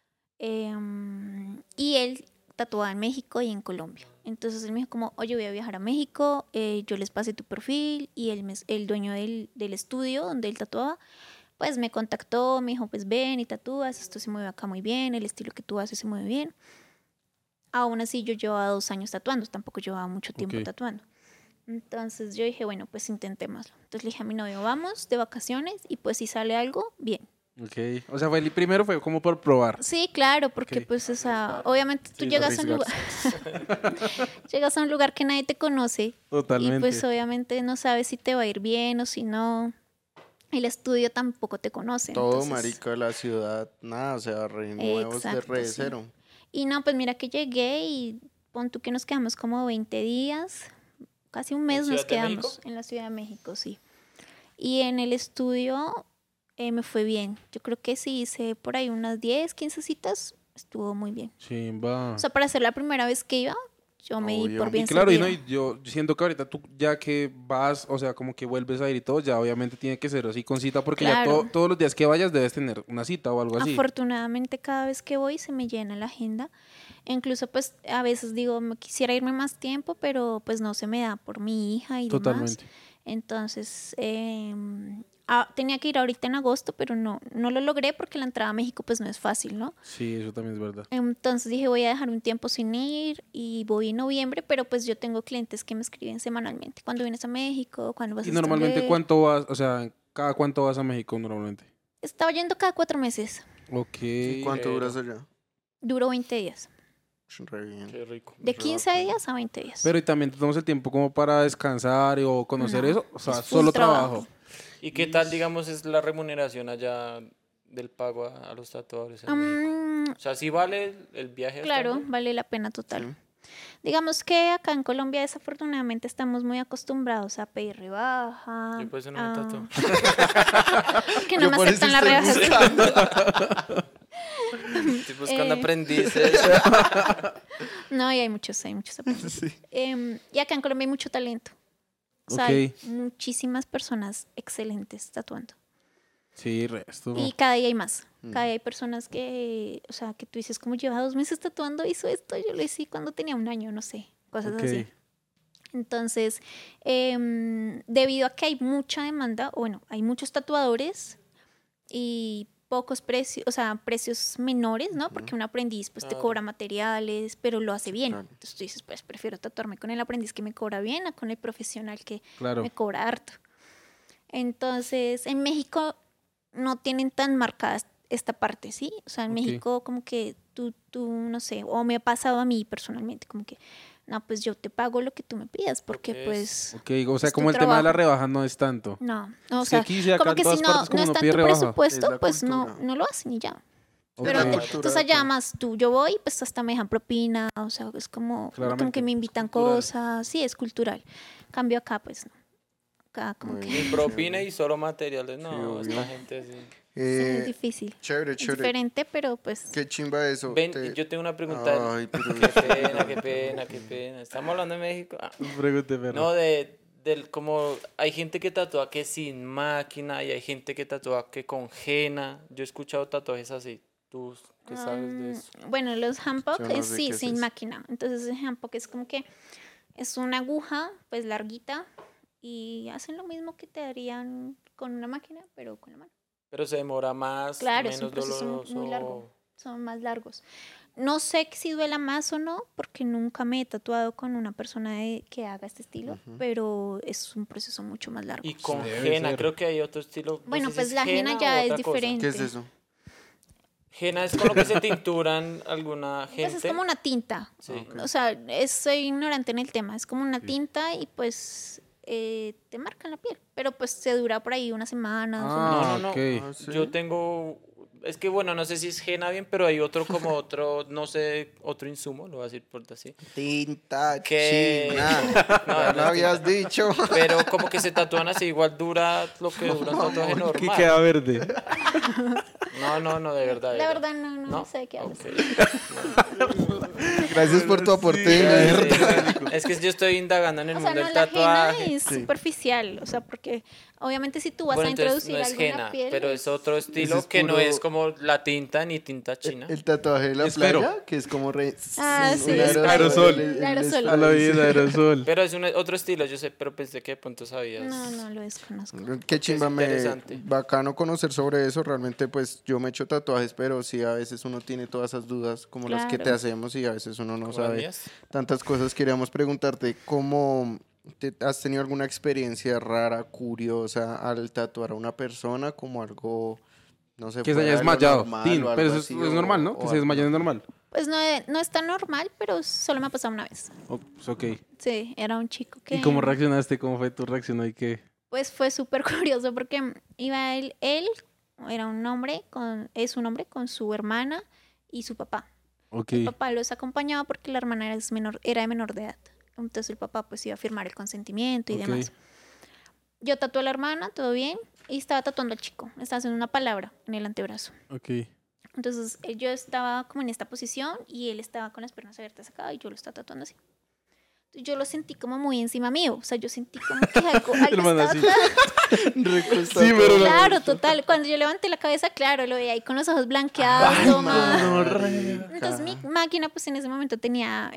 y él tatuaba en México y en Colombia. Entonces él me dijo como, oye, voy a viajar a México, yo les pasé tu perfil y el dueño del estudio donde él tatuaba, pues me contactó, me dijo, pues ven y tatúas, esto se mueve acá muy bien, el estilo que tú haces se mueve bien. Aún así yo llevaba 2 años tatuando, tampoco llevaba mucho tiempo Ok. tatuando. Entonces yo dije, bueno, pues intentémoslo. Entonces le dije a mi novio, vamos de vacaciones y pues si sale algo, bien. Ok. O sea, primero fue como por probar. Sí, claro, porque Ok. pues obviamente tú Sí, llegas a un lugar, llegas a un lugar que nadie te conoce Totalmente. y pues obviamente no sabes si te va a ir bien o si no. El estudio tampoco te conoce. Todo, entonces- marica, la ciudad, nada, o sea, re nuevos de Exacto, re sí. cero. Y no, pues mira que llegué y pon tú que nos quedamos como 20 días, casi un mes Ciudad nos de quedamos México? en la Ciudad de México, sí. Y en el estudio me fue bien. Yo creo que sí hice por ahí unas 10, 15 citas, estuvo muy bien. Chimba. O sea, para ser la primera vez que iba, yo me di Obvio. por Y bien Y claro, y servida. no, y yo siento que ahorita tú ya que vas, o sea, como que vuelves a ir y todo, ya obviamente tiene que ser así con cita, porque ya Claro. todos los días que vayas debes tener una cita o algo así. Afortunadamente cada vez que voy se me llena la agenda. Incluso pues a veces digo, me quisiera irme más tiempo, pero pues no se me da por mi hija y demás. Totalmente. Entonces tenía que ir ahorita en agosto, pero no lo logré porque la entrada a México pues no es fácil, ¿no? Sí, eso también es verdad. Entonces dije voy a dejar un tiempo sin ir y voy en noviembre, pero pues yo tengo clientes que me escriben semanalmente. ¿Cuándo vienes a México? ¿Cuándo vas Y a normalmente, extender? ¿cuánto vas? O sea, ¿cada cuánto vas a México normalmente? Estaba yendo cada 4 meses. Ok. ¿Y cuánto pero- duras allá? Duró 20 días. Re bien. Qué rico. De 15 días a 20 días. Pero y también te tomas el tiempo como para descansar o conocer No, eso. O sea, es full solo trabajo. trabajo. ¿Y qué tal, digamos, es la remuneración allá del pago a los tatuadores en México? O sea, ¿sí vale el viaje hasta Claro, allá? vale la pena total. Sí. Digamos que acá en Colombia desafortunadamente estamos muy acostumbrados a pedir rebaja. Yo por eso no me tatúo. Porque no Yo me por eso aceptan las estoy rebajas. buscando. Estoy buscando Eh. aprendices. No, y hay muchos aprendices. Sí. Y acá en Colombia hay mucho talento. O sea, Ok. hay muchísimas personas excelentes tatuando. Sí, resto. Y cada día hay más. Cada día hay personas que, o sea, que tú dices, como lleva 2 meses tatuando, hizo esto, yo lo hice cuando tenía 1 año, no sé, cosas Ok. así. Entonces, debido a que hay mucha demanda, o bueno, hay muchos tatuadores y pocos precios, o sea, precios menores, ¿no? Porque un aprendiz pues te Claro. cobra materiales, pero lo hace bien. Claro. Entonces tú dices, pues prefiero tatuarme con el aprendiz que me cobra bien a con el profesional que Claro. me cobra harto. Entonces, en México no tienen tan marcada esta parte, ¿sí? O sea, en Ok. México como que tú, no sé, o me ha pasado a mí personalmente, como que, no, pues yo te pago lo que tú me pidas, porque Porque pues, Ok, o sea, es tu como el tema de la trabajo. rebaja no es tanto. no, o Es que sea, aquí sí, acá como en que todas si no, partes como no uno está en pide tu rebaja. presupuesto, Es la pues no, cultura. no lo hacen y ya. Ok. Pero Es la te- cultura entonces de allá todo. más tú, yo voy, pues hasta me dejan propina, o sea, es como Claramente, que me es invitan cultural. cosas, sí, es cultural. Cambio acá, pues, no. Acá como Muy que bien. Ni propina y solo materiales. Sí, No, obvio. esta gente sí. sí, es Eh, difícil. Chévere, Es chévere. diferente, pero pues, Qué chimba eso. Ven, Te- yo tengo una pregunta. Ay, pero Qué pena, qué pena, qué pena. Estamos hablando de México. Ah. Pregunte, perro. No, del como hay gente que tatúa que sin máquina y hay gente que tatúa que con henna. Yo he escuchado tatuajes así. ¿Tú qué sabes de eso? bueno, los handpoke Yo no es sé sí, qué es sin eso. máquina. Entonces el handpoke es como que es una aguja, pues larguita, y hacen lo mismo que te harían con una máquina, pero con la mano. Pero se demora más, Claro, es un menos proceso doloroso. muy largo. Son más largos. No sé si duela más o no, porque nunca me he tatuado con una persona que haga este estilo, pero es un proceso mucho más largo. Y con Debe henna, ser. creo que hay otro estilo. No Bueno, sé si pues es la henna o ya es otra cosa. diferente. ¿Qué es eso? Henna es con lo que se tinturan alguna gente. Pues es como una tinta. Sí. O sea, soy ignorante en el tema. Es como una tinta y pues te marcan la piel. Pero pues se dura por ahí una semana, 2 semanas. No, no, no. ok. Ah, ¿sí? Yo tengo. Es que bueno, no sé si es henna bien, pero hay otro como otro, no sé, otro insumo, lo voy a decir por así. Tinta Que- china. No, Ya no lo es habías dicho. Pero como que se tatúan así, igual dura lo que dura un tatuaje Que normal. queda verde. No, de verdad. La verdad no sé de qué hablas. Ok. Gracias por tu aporte de Sí, nerd. es que yo estoy indagando en el O sea, mundo no, del la henna tatuaje. es superficial. O sea, porque obviamente si tú vas Bueno, a entonces introducir no es algo en la henna, piel. pero es otro estilo es que no puro- es como la tinta ni tinta china. El tatuaje de la Esfero. playa, que es como Ah, sí, un aerosol. El aerosol. spray, A la sí. vida, aerosol. Pero es otro estilo, yo sé, pero pensé que de pronto sabías. No lo desconozco. Qué chimba, interesante. bacano conocer sobre eso. Realmente, pues yo me echo tatuajes, pero sí, a veces uno tiene todas esas dudas como las que te Claro. hacemos y a veces uno no Como las sabe mías. tantas cosas. Queríamos preguntarte, ¿cómo has tenido alguna experiencia rara, curiosa al tatuar a una persona como algo, no sé, Que se fuera haya de lo desmayado. normal Tin, o algo pero eso así, es normal, ¿no? o Que se algo desmayen es no? normal. Pues no es tan normal, pero solo me ha pasado una vez. Oh, pues, ok. Sí, era un chico que... ¿Y cómo reaccionaste? ¿Cómo fue tu reacción ahí? ¿Qué? Pues fue súper curioso porque iba él era un hombre, es un hombre con su hermana y su papá. Ok. El papá los acompañaba porque la hermana era de menor de edad. Entonces el papá pues iba a firmar el consentimiento y Ok. demás. Yo tatué a la hermana, todo bien, y estaba tatuando al chico. Estaba haciendo una palabra en el antebrazo. Ok. Entonces yo estaba como en esta posición y él estaba con las piernas abiertas acá y yo lo estaba tatuando así. Entonces, yo lo sentí como muy encima mío. O sea, yo sentí como que algo Hermana, estaba... sí. Recostado. Sí, pero Claro, total. Cuando yo levanté la cabeza, claro, lo veía ahí con los ojos blanqueados. todo mal. Entonces mi máquina pues en ese momento tenía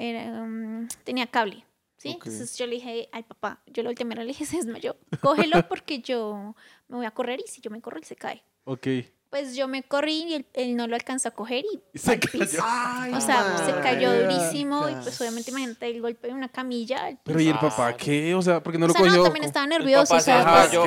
cable, ¿sí? Ok. Entonces yo le dije al papá, yo lo volteé a mirar, le dije, se desmayó, cógelo porque yo me voy a correr y si yo me corro él se cae. Ok. Pues yo me corrí y él no lo alcanzó a coger y Se al piso. Ay, O sea, se cayó durísimo y marica. pues obviamente imagínate el golpe de una camilla. al Pero ¿y el piso. papá qué? O sea, porque no O lo sea, no, cogió. también estaba El nervioso, papá o se sea, desmayó.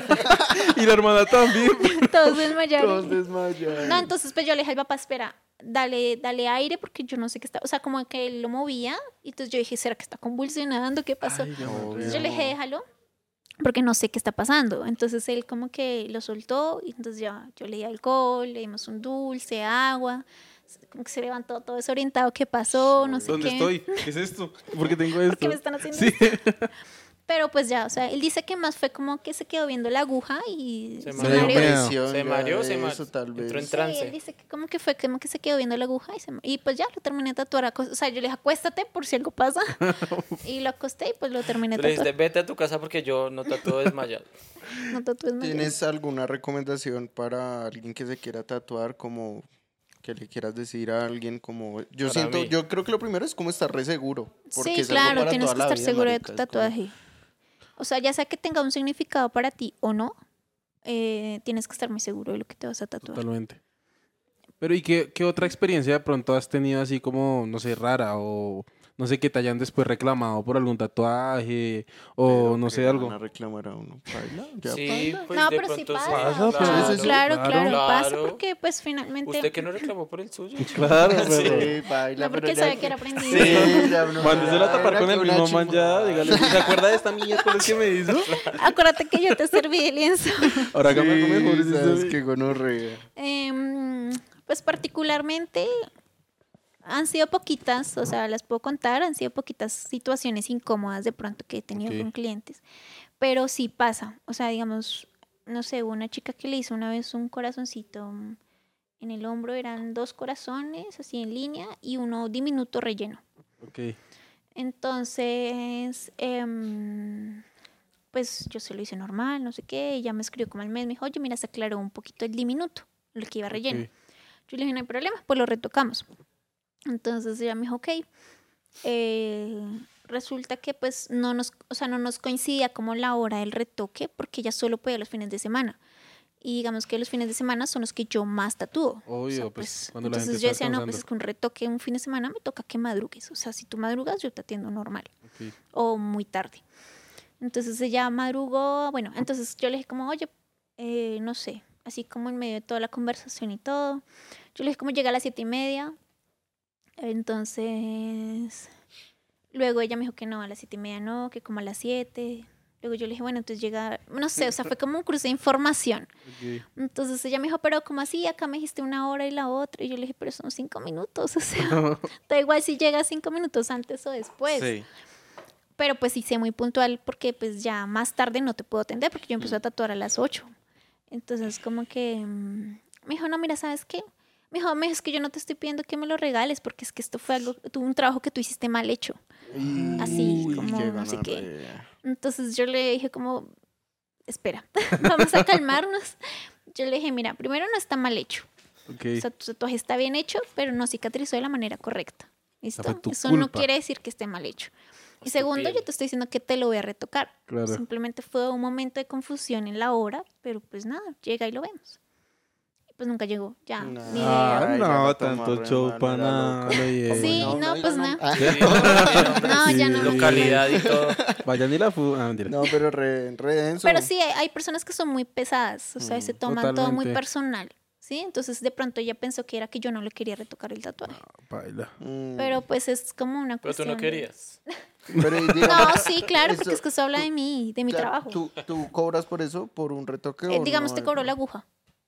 Y la hermana también. todos se desmayaron. Todos desmayados. No, entonces pues yo le dije al papá, espera, dale aire porque yo no sé qué está, o sea, como que él lo movía y entonces yo dije, ¿será que está convulsionando? ¿Qué pasó? Entonces yo le dije, déjalo porque no sé qué está pasando. Entonces él como que lo soltó y entonces ya yo le di alcohol, le dimos un dulce, agua, como que se levantó todo desorientado, ¿qué pasó? No sé ¿Dónde qué. estoy? ¿Qué es esto? ¿Por qué tengo ¿Por esto? qué me están haciendo Sí. esto? Pero pues ya, o sea, él dice que más fue como que se quedó viendo la aguja y Se se mareó. mareó. Se mareó, eso tal entró en vez. Sí, trance. él dice que como que fue como que se quedó viendo la aguja y pues ya lo terminé de tatuar. O sea, yo le dije, acuéstate por si algo pasa. Y lo acosté y pues lo terminé de Le dijiste, tatuar. vete a tu casa porque yo no tatúo desmayado. No tatúes más. ¿Tienes alguna recomendación para alguien que se quiera tatuar, como que le quieras decir a alguien como yo Para siento, mí. yo creo que lo primero es como estar re seguro, porque Sí, es algo claro, para tienes toda que la estar vida, seguro de marica, tu es como- tatuaje. O sea, ya sea que tenga un significado para ti o no, tienes que estar muy seguro de lo que te vas a tatuar. Totalmente. Pero ¿y qué otra experiencia de pronto has tenido así como, no sé, rara o no sé, que te hayan después reclamado por algún tatuaje o Pero no que sé, le algo? van a reclamar a uno, paila, ya Sí, paila. pues No, de pero sí pronto pasa. Pasa, o sea, pero eso sí. claro, Claro. pasa Claro. porque pues finalmente... ¿Usted que no reclamó por el suyo? Claro, Sí. pero... Sí, paila, No, porque pero él ya sabe que era aprendido. Sí, ya uno- Mándesela a tapar Era con que el una mismo man ya, chimba. dígale, ¿se acuerda de esta miércoles que me hizo? Acuérdate que yo te serví el lienzo. Ahora hágame algo mejor. Sí, ese sabes es de- que gonorrea. Pues particularmente han sido poquitas, o sea, las puedo contar, han sido poquitas situaciones incómodas de pronto que he tenido Ok. con clientes, pero sí pasa, o sea, digamos, no sé, hubo una chica que le hizo una vez un corazoncito en el hombro, eran 2 corazones así en línea y uno diminuto relleno. Ok. Entonces, pues yo se lo hice normal, no sé qué, ella me escribió como al mes, me dijo, oye, mira, se aclaró un poquito el diminuto, el que iba relleno. Ok. Yo le dije, no hay problema, pues lo retocamos. Entonces ella me dijo, ok. Resulta que pues no nos coincidía como la hora del retoque porque ella solo podía los fines de semana. Y digamos que los fines de semana son los que yo más tatúo. Obvio, pues, cuando la gente entonces yo está decía, no, pues descansando. es que un retoque un fin de semana me toca que madrugues. O sea, si tú madrugas, yo te atiendo normal Ok. o muy tarde. Entonces ella madrugó, bueno, entonces yo le dije como, oye, no sé, así como en medio de toda la conversación y todo. Yo le dije como llega a las 7:30. Entonces, luego ella me dijo que no, a las 7:30 no, que como a las 7. Luego yo le dije, bueno, entonces llega, no sé, o sea, fue como un cruce de información. Ok. Entonces ella me dijo, pero ¿cómo así? Acá me dijiste una hora y la otra. Y yo le dije, pero son 5 minutos, o sea, da igual si llega 5 minutos antes o después. Sí. Pero pues sí sé muy puntual porque pues ya más tarde no te puedo atender porque yo empecé a tatuar a las 8. Entonces como que me dijo, no, mira, ¿sabes qué? Me dijo, es que yo no te estoy pidiendo que me lo regales porque es que esto fue un trabajo que tú hiciste mal hecho. Así, como qué no sé qué. gonorrea. Entonces yo le dije como, espera, vamos a calmarnos. Yo le dije, mira, primero no está mal hecho. Ok. O sea, tu tatuaje está bien hecho, pero no cicatrizó de la manera correcta. ¿Listo? fue tu Eso no culpa. quiere decir que esté mal hecho. Y Es tu segundo, piel. yo te estoy diciendo que te lo voy a retocar. Claro. Simplemente fue un momento de confusión en la hora, pero pues nada, llega y lo vemos. Y pues nunca llegó, ya. No. Ni idea. Ah, Ay, ya no, la tomó tanto re show mal, para era nada. loco. lo llevo. Sí, No, no, no, pues no. nada. Ah, Sí, hombre, No, ya Sí. no. localidad y todo. Vayan y la fu... Ah, mentira. No, pero re denso. Pero sí, hay personas que son muy pesadas, o sea, se toman todo muy Totalmente. personal, ¿sí? Entonces de pronto ella pensó que era que yo no le quería retocar el tatuaje. Baila. Pero pues es como una Pero tú cuestión. no querías. Pero, y No, digamos, sí, claro, porque eso- es que eso habla de mí, de mi claro, trabajo. ¿Tú cobras por eso? ¿Por un retoque? o Digamos, no? te cobró la aguja.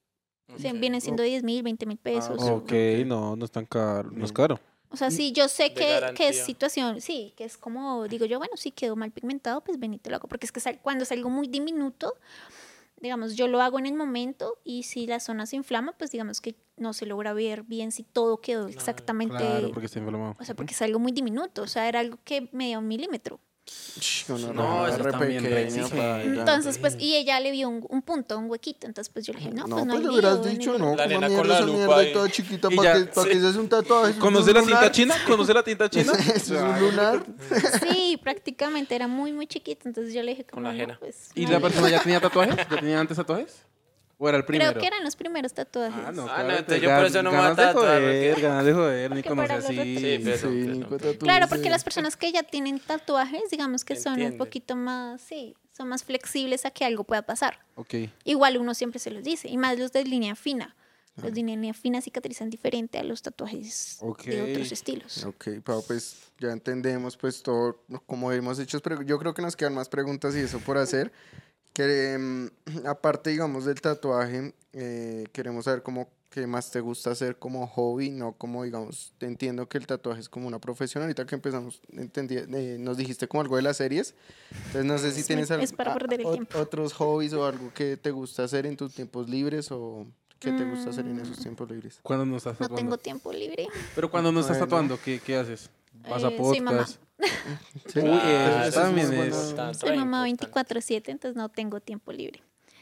O sea, Ok. viene siendo 10.000, 20.000 pesos. Ah, Ok, no, no es tan caro. No es caro. O sea, sí, yo sé De que es garantía. situación, sí, que es como, digo yo, bueno, sí quedó mal pigmentado, pues ven y te lo hago. Porque es que cuando es algo muy diminuto, digamos, yo lo hago en el momento y si la zona se inflama, pues digamos que no se logra ver bien si todo quedó exactamente. Claro, porque está inflamado. O sea, porque es algo muy diminuto, o sea, era algo que medía 1 milímetro. Sh, gonorrea, No, eso re también re pequeña, exigente. paila. Entonces, pues, y ella le vio un punto, un huequito, entonces pues yo le dije, no, No, pues no hay le lío, hubieras en el- dicho, no, La como nena mierda con la esa lupa mierda ahí. y toda chiquita Y para ya, que, se hace un tatuaje. ¿Eso es ¿Conoce un la lunar? tinta china? ¿Conoce la tinta china? ¿Eso es un lunar? Sí, prácticamente era muy, muy chiquito, entonces yo le dije, como, la no, ajena. pues, ¿Y no la hay persona lío. ya tenía tatuajes? ¿Ya tenía antes tatuajes? ¿O era el primero? Creo que eran los primeros tatuajes. Ah, no, Ah, claro, no, entonces yo ganas- por eso no me voy a ganas de tatuar, joder, porque- ganas de joder, ni Porque conoce para los así. Sí, Sí, perdón, Nico, perdón. tatúese. Claro, porque las personas que ya tienen tatuajes, digamos que son un Entiende. poquito más, sí, son más flexibles a que algo pueda pasar. Ok. Igual uno siempre se los dice, y más los de línea fina. Los de línea fina cicatrizan diferente a los tatuajes Ok. de otros estilos. Ok, Pau, pues ya entendemos pues todo como hemos hecho. Yo creo que nos quedan más preguntas y eso por hacer. Aparte, digamos, del tatuaje, queremos saber cómo qué más te gusta hacer como hobby, no como, digamos, te entiendo que el tatuaje es como una profesión. Ahorita que empezamos, nos dijiste como algo de las series. Entonces, no sé si tienes es para perder el tiempo. otros hobbies o algo que te gusta hacer en tus tiempos libres o qué te gusta hacer en esos tiempos libres. Cuando no estás No tatuando. tengo tiempo libre. Pero cuando no estás Bueno. tatuando, ¿qué haces? ¿Vas a Soy mamá. podcast? Sí, Uy, eso es también muy bueno. es- Soy mamá 24/7, entonces no tengo tiempo libre.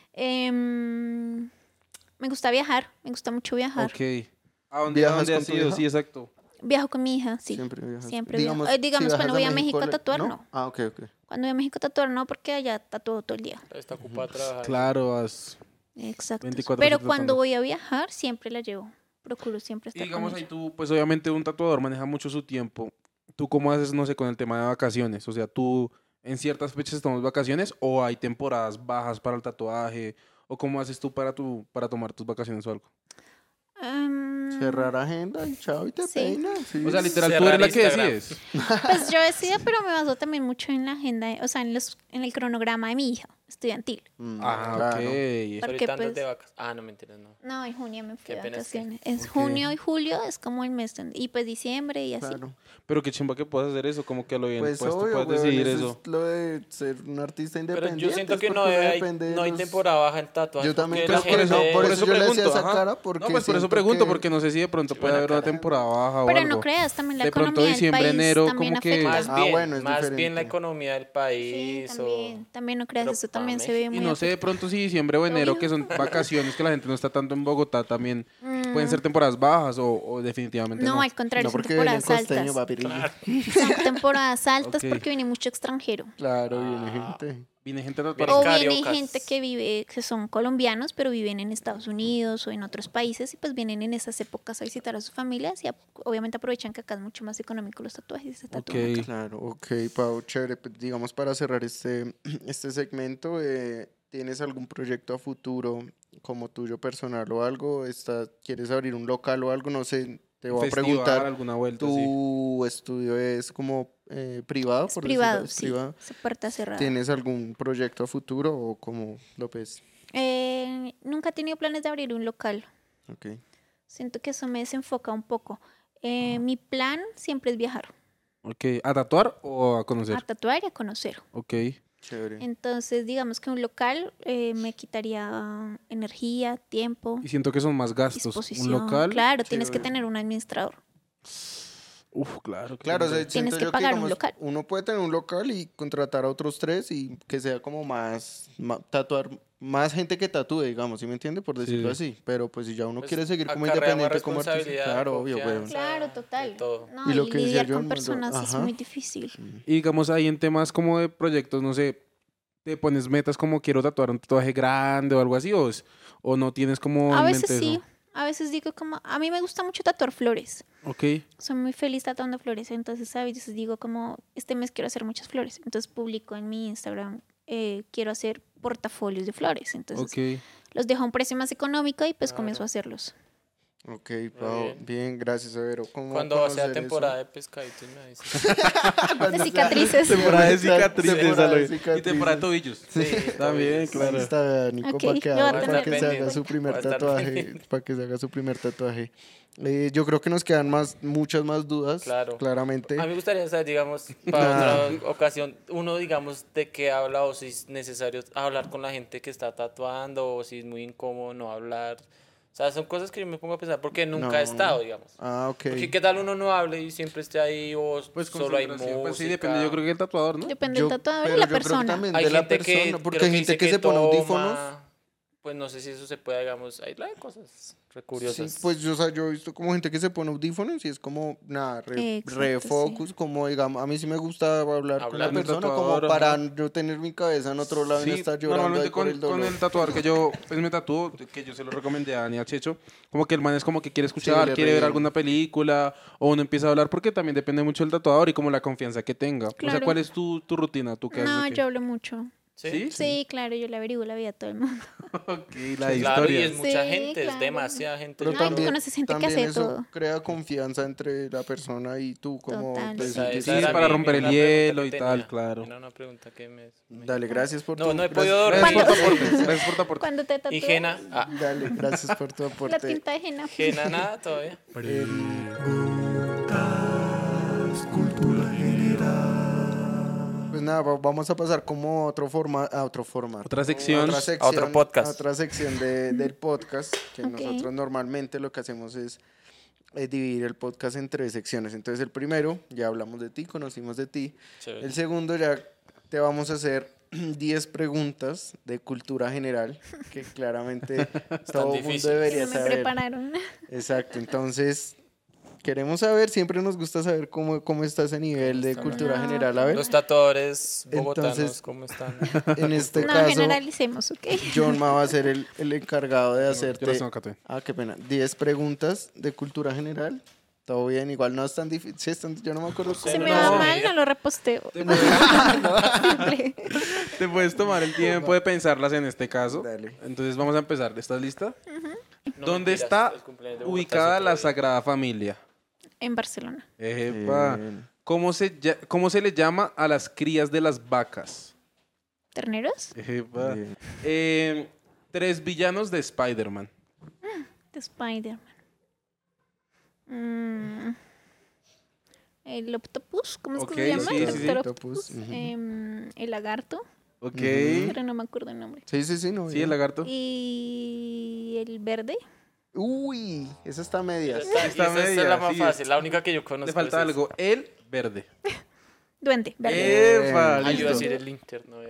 Me gusta viajar, me gusta mucho viajar. Ok. ¿A dónde ¿Viajas con has tu ido? hija? Sí, exacto. Viajo con mi hija, sí. Siempre viajas. Siempre viajo. Digamos, si viajas cuando voy a México a ¿le- tatuar, no. Ah, ok, ok. Cuando voy a México a tatuar, no, porque allá tatúo todo el día. Está ocupada trabajando. Claro, vas. Exacto. 24/7 Pero tatuando. cuando voy a viajar, siempre la llevo. Procuro siempre Y estar digamos con ahí ella. tú, pues obviamente un tatuador maneja mucho su tiempo. ¿Tú cómo haces, no sé, con el tema de vacaciones? O sea, ¿tú en ciertas fechas tomas vacaciones o hay temporadas bajas para el tatuaje? ¿O cómo haces tú para tomar tus vacaciones o algo? Cerrar agenda y chao y te Sí. peinas. Sí. O sea, literal, tú Cerrar eres la que Instagram. decides. Pues yo decido, pero me baso también mucho en la agenda, o sea, en el cronograma de mi hija estudiantil. Ah, claro. ok. Porque, Ahorita andas pues, de vacas. Ah, no, mentiras, no. No, en junio me fui Qué de pena es que- vacaciones. Es Ok. junio y julio es como el mes. Y pues diciembre y así. Claro. Pero qué chimba que puedas hacer eso, como que a lo bien, Pues pues tú obvio, puedes weón, decidir eso eso. es lo de ser un artista Pero independiente. yo siento que es no porque uno hay, depende de no hay los- temporada baja en tatuajes. Yo también porque creo la que no, gente- por eso yo le hacía esa ajá. cara, porque No, pues por eso siento pregunto, que- porque no sé si de pronto puede buena haber una cara. temporada baja o Pero algo. no creas, también la De pronto economía del diciembre, país enero, también como que- afecta. Más Ah, bien, bueno, es más bien diferente. la economía del Sí, país. también no creas, Pero eso pa' también se México. ve Y muy no sé de pronto si diciembre o enero, que son vacaciones, que la gente no está tanto en Bogotá, también pueden ser temporadas bajas o definitivamente no. No, al contrario, No, son porque viene temporadas costeño, altas. papirillo. Son temporadas altas Ok. porque viene mucho extranjero. Claro, viene gente. Viene gente a Viene tatuar. O cariocas. viene gente que vive, que son colombianos, pero viven en Estados Unidos o en otros países y pues vienen en esas épocas a visitar a sus familias y obviamente aprovechan que acá es mucho más económico los tatuajes y se tatúan acá. Claro, ok, Pau, chévere. Pues, digamos, para cerrar este segmento, ¿tienes algún proyecto a futuro como tuyo personal o algo? ¿Quieres abrir un local o algo? No sé, te voy a Festival, preguntar. alguna vuelta, sí. ¿Tu estudio es como privado? Es por privado, decirlo? ¿Es sí, privado? es puerta cerrada. ¿Tienes algún proyecto a futuro o cómo lo ves? Nunca he tenido planes de abrir un local. Ok, Siento que eso me desenfoca un poco. Mi plan siempre es viajar, Ok, ¿a tatuar o a conocer? a tatuar y a conocer. Ok. chévere. Entonces, digamos que un local me quitaría energía, tiempo, Y siento que son más gastos. disposición. Un local. Claro, tienes que chévere. tener un administrador. Uf, claro. Claro, o sea, claro. siento que yo pagar un digamos, local. uno puede tener un local y contratar a otros 3 y que sea como tatuar más gente que tatúe, digamos, ¿sí me entiende? Por decirlo Sí. así. Pero pues si ya uno Pues, quiere seguir como acarrea más independiente, como artista, responsabilidad, claro, obvio, confianza. weón. Claro, de total. todo. No, Y y lo que decía lidiar yo, con el personas es ajá. muy difícil. Y digamos ahí en temas como de proyectos, no sé, ¿te pones metas como quiero tatuar un tatuaje grande o algo así? ¿O no tienes como A en veces mente sí, eso? a veces digo como, a mí me gusta mucho tatuar flores. Ok. Soy muy feliz tatuando flores, entonces a veces digo como, este mes quiero hacer muchas flores. Entonces publico en mi Instagram, quiero hacer portafolios de flores. Entonces Ok. los dejo a un precio más económico y pues Claro. comienzo a hacerlos. Ok, Pau, bien. bien, gracias, Severo. ¿Cómo Cuando sea conocer temporada eso? de pescaditos me dices. De cicatrices. Temporada de Temporada cicatrices, de Aloy. Y cicatrices. temporada de tobillos. Sí, También, obvio. claro. Ahí está Nico Ok, para que, yo voy a para tener que se haga pendiente. su primer Voy a estar tatuaje, pendiente. para que se haga su primer tatuaje. Yo creo que nos quedan muchas más dudas, Claro. claramente. A mí me gustaría saber, digamos, para otra ocasión, uno, digamos, de qué habla o si es necesario hablar con la gente que está tatuando o si es muy incómodo no hablar. O sea, son cosas que yo me pongo a pensar porque nunca No. he estado, digamos. Ah, ok. Porque qué tal uno no hable y siempre esté ahí o Pues solo hay concentración. música. Pues sí, depende, yo creo que del tatuador, ¿no? Depende Yo- del tatuador pero y la yo creo que persona. también Hay de la gente persona, porque creo hay gente dice que se pone toma, audífonos. Pues no sé si eso se puede, digamos, hay cosas re curiosas. Sí, pues yo, o sea, yo he visto como gente que se pone audífonos y es como, nada, Exacto, refocus, como digamos, a mí sí me gusta hablar con la Hablar con el persona tatuador, como para ajá. yo tener mi cabeza en otro lado y no Sí, estar llorando ahí normalmente por el dolor. con el tatuador que yo pues me tatuó, que yo se lo recomendé a Dani a Checho, como que el man es como que quiere escuchar, le quiere ver re- alguna película, o uno empieza a hablar porque también depende mucho del tatuador y como la confianza que tenga. O sea, Claro. ¿cuál es tu rutina? ¿Tú qué haces? No, o qué? yo hablo mucho. ¿Sí? Sí, claro, yo le averiguo la vida a todo el mundo. Ok, la Claro, y historia. es mucha Sí, gente, claro. es demasiada gente. Pero Ay, Yo tú también, conoces gente que también hace eso todo. crea confianza entre la persona y tú como... Total, pues, sí. esa Sí, era para mi- romper el una pregunta hielo que y tenía. tal, claro. Era una pregunta que me... Dale, gracias por No, tu... no he gracias- podido dormir. Gracias por tu ¿Cuándo? aporte. Gracias por tu aporte. Cuando te tatúas Y Jena, Dale, gracias por tu la aporte. tinta de henna. Jena nada todavía. Pues nada, vamos a pasar como a otro formato. Otra sección. A otro podcast. a otra sección del podcast, que Ok. nosotros normalmente lo que hacemos es dividir el podcast en 3 secciones. Entonces el primero, ya hablamos de ti, conocimos de ti. Chévere. El segundo, ya te vamos a hacer 10 preguntas de cultura general, que claramente todo el mundo difíciles. Que debería no me saber. prepararon. Exacto, entonces queremos saber, siempre nos gusta saber cómo está ese nivel de cultura No. general. A ver, Los tatuadores bogotanos, Entonces- ¿cómo están? en este No caso, generalicemos, ¿ok? John Ma va a ser el encargado de Yo las hacerte, tengo acá también. qué pena, 10 preguntas de cultura general. Todo bien, igual no es tan difícil, yo no me acuerdo Si cómo. me no, va no, mal, amiga. no lo reposteo. Simple. Te puedes tomar el tiempo de pensarlas en este caso. Dale. Entonces vamos a empezar. ¿Estás lista? No, ¿Dónde mentiras, está el cumpleaños de Bogotá ubicada es la otro día. Sagrada Familia? En Barcelona. Epa. Bien. ¿Cómo se le llama a las crías de las vacas? ¿Terneros? Epa. Bien. 3 villanos de Spider-Man. De Spider-Man. El octopus, ¿cómo es Ok, que se llama? sí, El sí, sí. Doctor Octopus, Octopus. ujú. El lagarto, Ok. pero no me acuerdo el nombre. Sí, no. Sí, bien. el lagarto. Y el verde. Uy, esa está media. Esa Está es media, la más sí. fácil, la única que yo conozco. Le falta es algo. El verde. Duende, verde. Epa, esa. Ah, yo iba a listo. decir el Inter, no.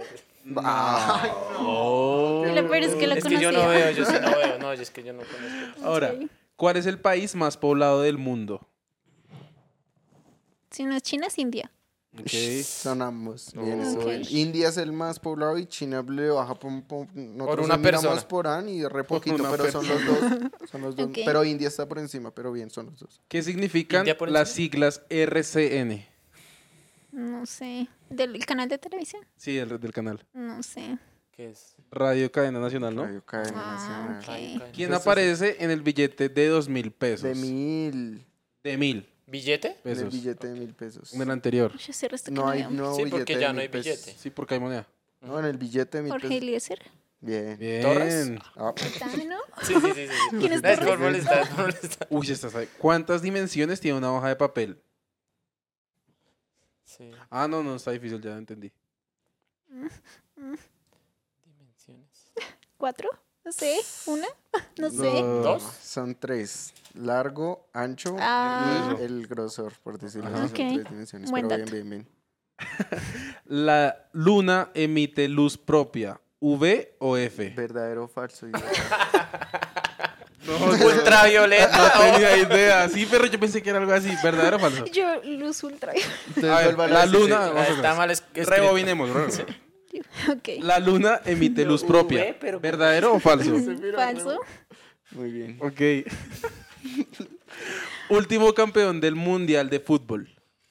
Oh. Y lo peor es que lo Es que conocía. yo no veo, yo sí no veo. No, es que yo no conozco. Ahora, Sí. ¿cuál es el país más poblado del mundo? Si no es China, es India. Ok. Son ambos. Bien, Oh. eso Ok. es. India es el más poblado y China le baja nosotros una miramos persona. por an y re poquito, una pero son los dos. Son los dos. Ok. Pero India está por encima, pero bien, son los dos. ¿Qué significan India por las encima. siglas RCN? No sé. ¿Del canal de televisión? Sí, del canal. No sé. ¿Qué es? Radio Cadena Nacional, ¿no? Radio Cadena Ah, Nacional. ok. ¿Quién aparece en el billete de 2.000 pesos? De 1000. De 1.000 ¿Billete? En el pesos. billete de 1000 pesos. En el anterior. Yo sé resto que No no hay veo. nuevo Sí, billete porque de ya no 1000 hay pesos. billete. Sí, porque hay moneda. No, en el billete de 1000 Jorge pesos. Eliezer. Bien. Bien. ¿Torres? Ah, ¿no? Sí. ¿Quién es No, es Torres? por molestar, es por molestar. Uy, ¿cuántas dimensiones tiene una hoja de papel? Sí, Ah, no, está difícil, ya entendí. dimensiones. 4, no sé, 1, no sé. ¿Dos? son 3. Largo, ancho Ah. y el grosor, por decirlo Ajá. así. Son Ok. 3 dimensiones. Buen pero dato. bien. La luna emite luz propia, ¿V o F? ¿Verdadero o falso? Ultravioleta. No tenía idea. Sí, pero yo pensé que era algo así. ¿Verdadero o falso? Yo luz ultra. A ver, la luna... vamos a Está ver. mal escrito. Rebobinemos. Ok. La luna emite luz V, propia. pero- ¿Verdadero o falso? Falso. Muy bien. Ok. Último campeón del Mundial de Fútbol.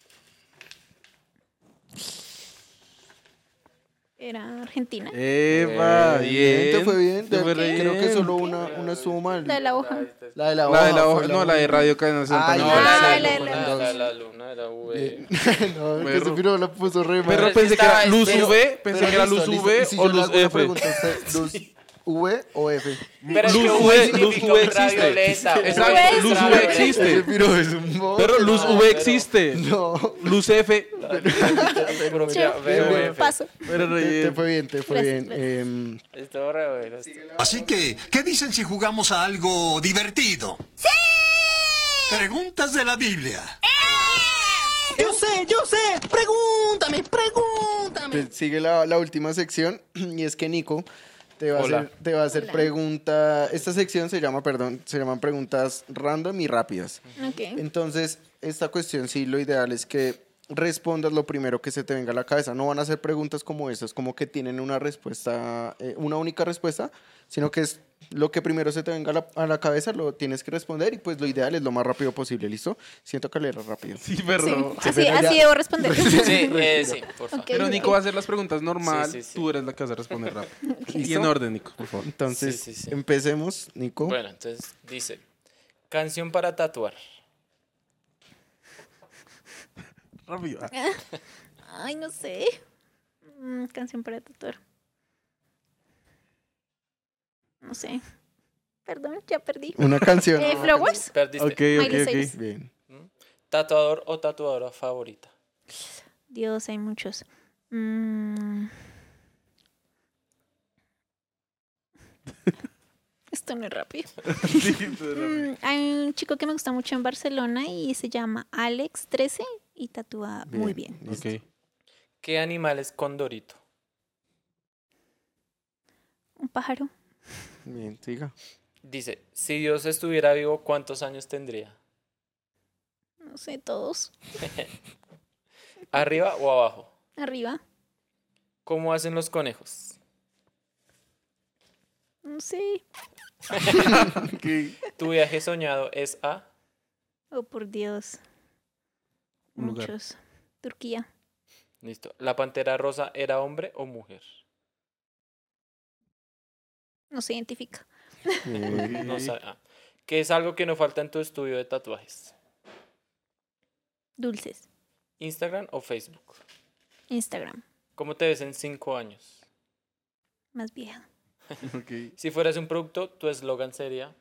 Era Argentina. Eva, bien. Te fue bien. Te fue re Creo que bien. solo una estuvo mal. La de la hoja. La de la La hoja. de la hoja, fue no, la de Radio Cadena Nacional. Ay, también. no, Ah, la la de luna, la- dos. La luna era V. No, que ese piro la puso re mal. Pero es que pensé que era estaba- luz pero- V, pensé que era luz listo, V y si o yo le luz hago una F. pregunta a usted, ¿luz V o F? Pero es Luz que V, V luz significa V existe. ultravioleta. Exacto, V luz V ultravioleta. existe. Ese piro es un bobo. Pero luz V existe. No, Luz F. Propia, V Pero- o F. Paso. Pero te fue bien, te fue Gracias, bien. Estuvo re bueno. Así que, ¿qué dicen si jugamos a algo divertido? ¡Sí! Preguntas de la Biblia. Yo sé, pregúntame. Sigue la última sección y es que Nico te va Hola. a hacer pregunta. Esta sección se llaman preguntas random y rápidas. Ok. Entonces, esta cuestión sí, lo ideal es que respondas lo primero que se te venga a la cabeza. No van a ser preguntas como esas, como que tienen una respuesta, una única respuesta, sino que es lo que primero se te venga a la cabeza, lo tienes que responder y pues lo ideal es lo más rápido posible, ¿listo? Siento que leer rápido. Sí, pero... Sí, así debo responder. Sí, sí, por favor. Ok. Pero Nico va a hacer las preguntas normal, Sí. tú eres la que vas a responder rápido. Y ¿Listo? en orden, Nico, por favor. Entonces, Sí. empecemos, Nico. Bueno, entonces dice, canción para tatuar. Rápido. Ay, no sé. Canción para tatuar. No sé. Perdón, ya perdí. Una canción. Flowers. Perdiste. Ok. Miley Cyrus. Bien. ¿Tatuador o tatuadora favorita? Dios, hay muchos. Esto no es rápido. Hay un chico que me gusta mucho en Barcelona y se llama Alex 13 y tatúa muy bien. Listo. Ok. ¿Qué animal es Condorito? Un pájaro. Bien, siga. Dice, si Dios estuviera vivo, ¿cuántos años tendría? No sé, todos. ¿Arriba o abajo? Arriba. ¿Cómo hacen los conejos? No sé. ¿Tu viaje soñado es a? Oh, por Dios. Un lugar. Muchos. Turquía. Listo. ¿La pantera rosa era hombre o mujer? No se identifica. No sabe. ¿Qué es algo que no falta en tu estudio de tatuajes? Dulces. ¿Instagram o Facebook? Instagram. ¿Cómo te ves en 5 años? Más vieja. Ok. Si fueras un producto, tu eslogan sería...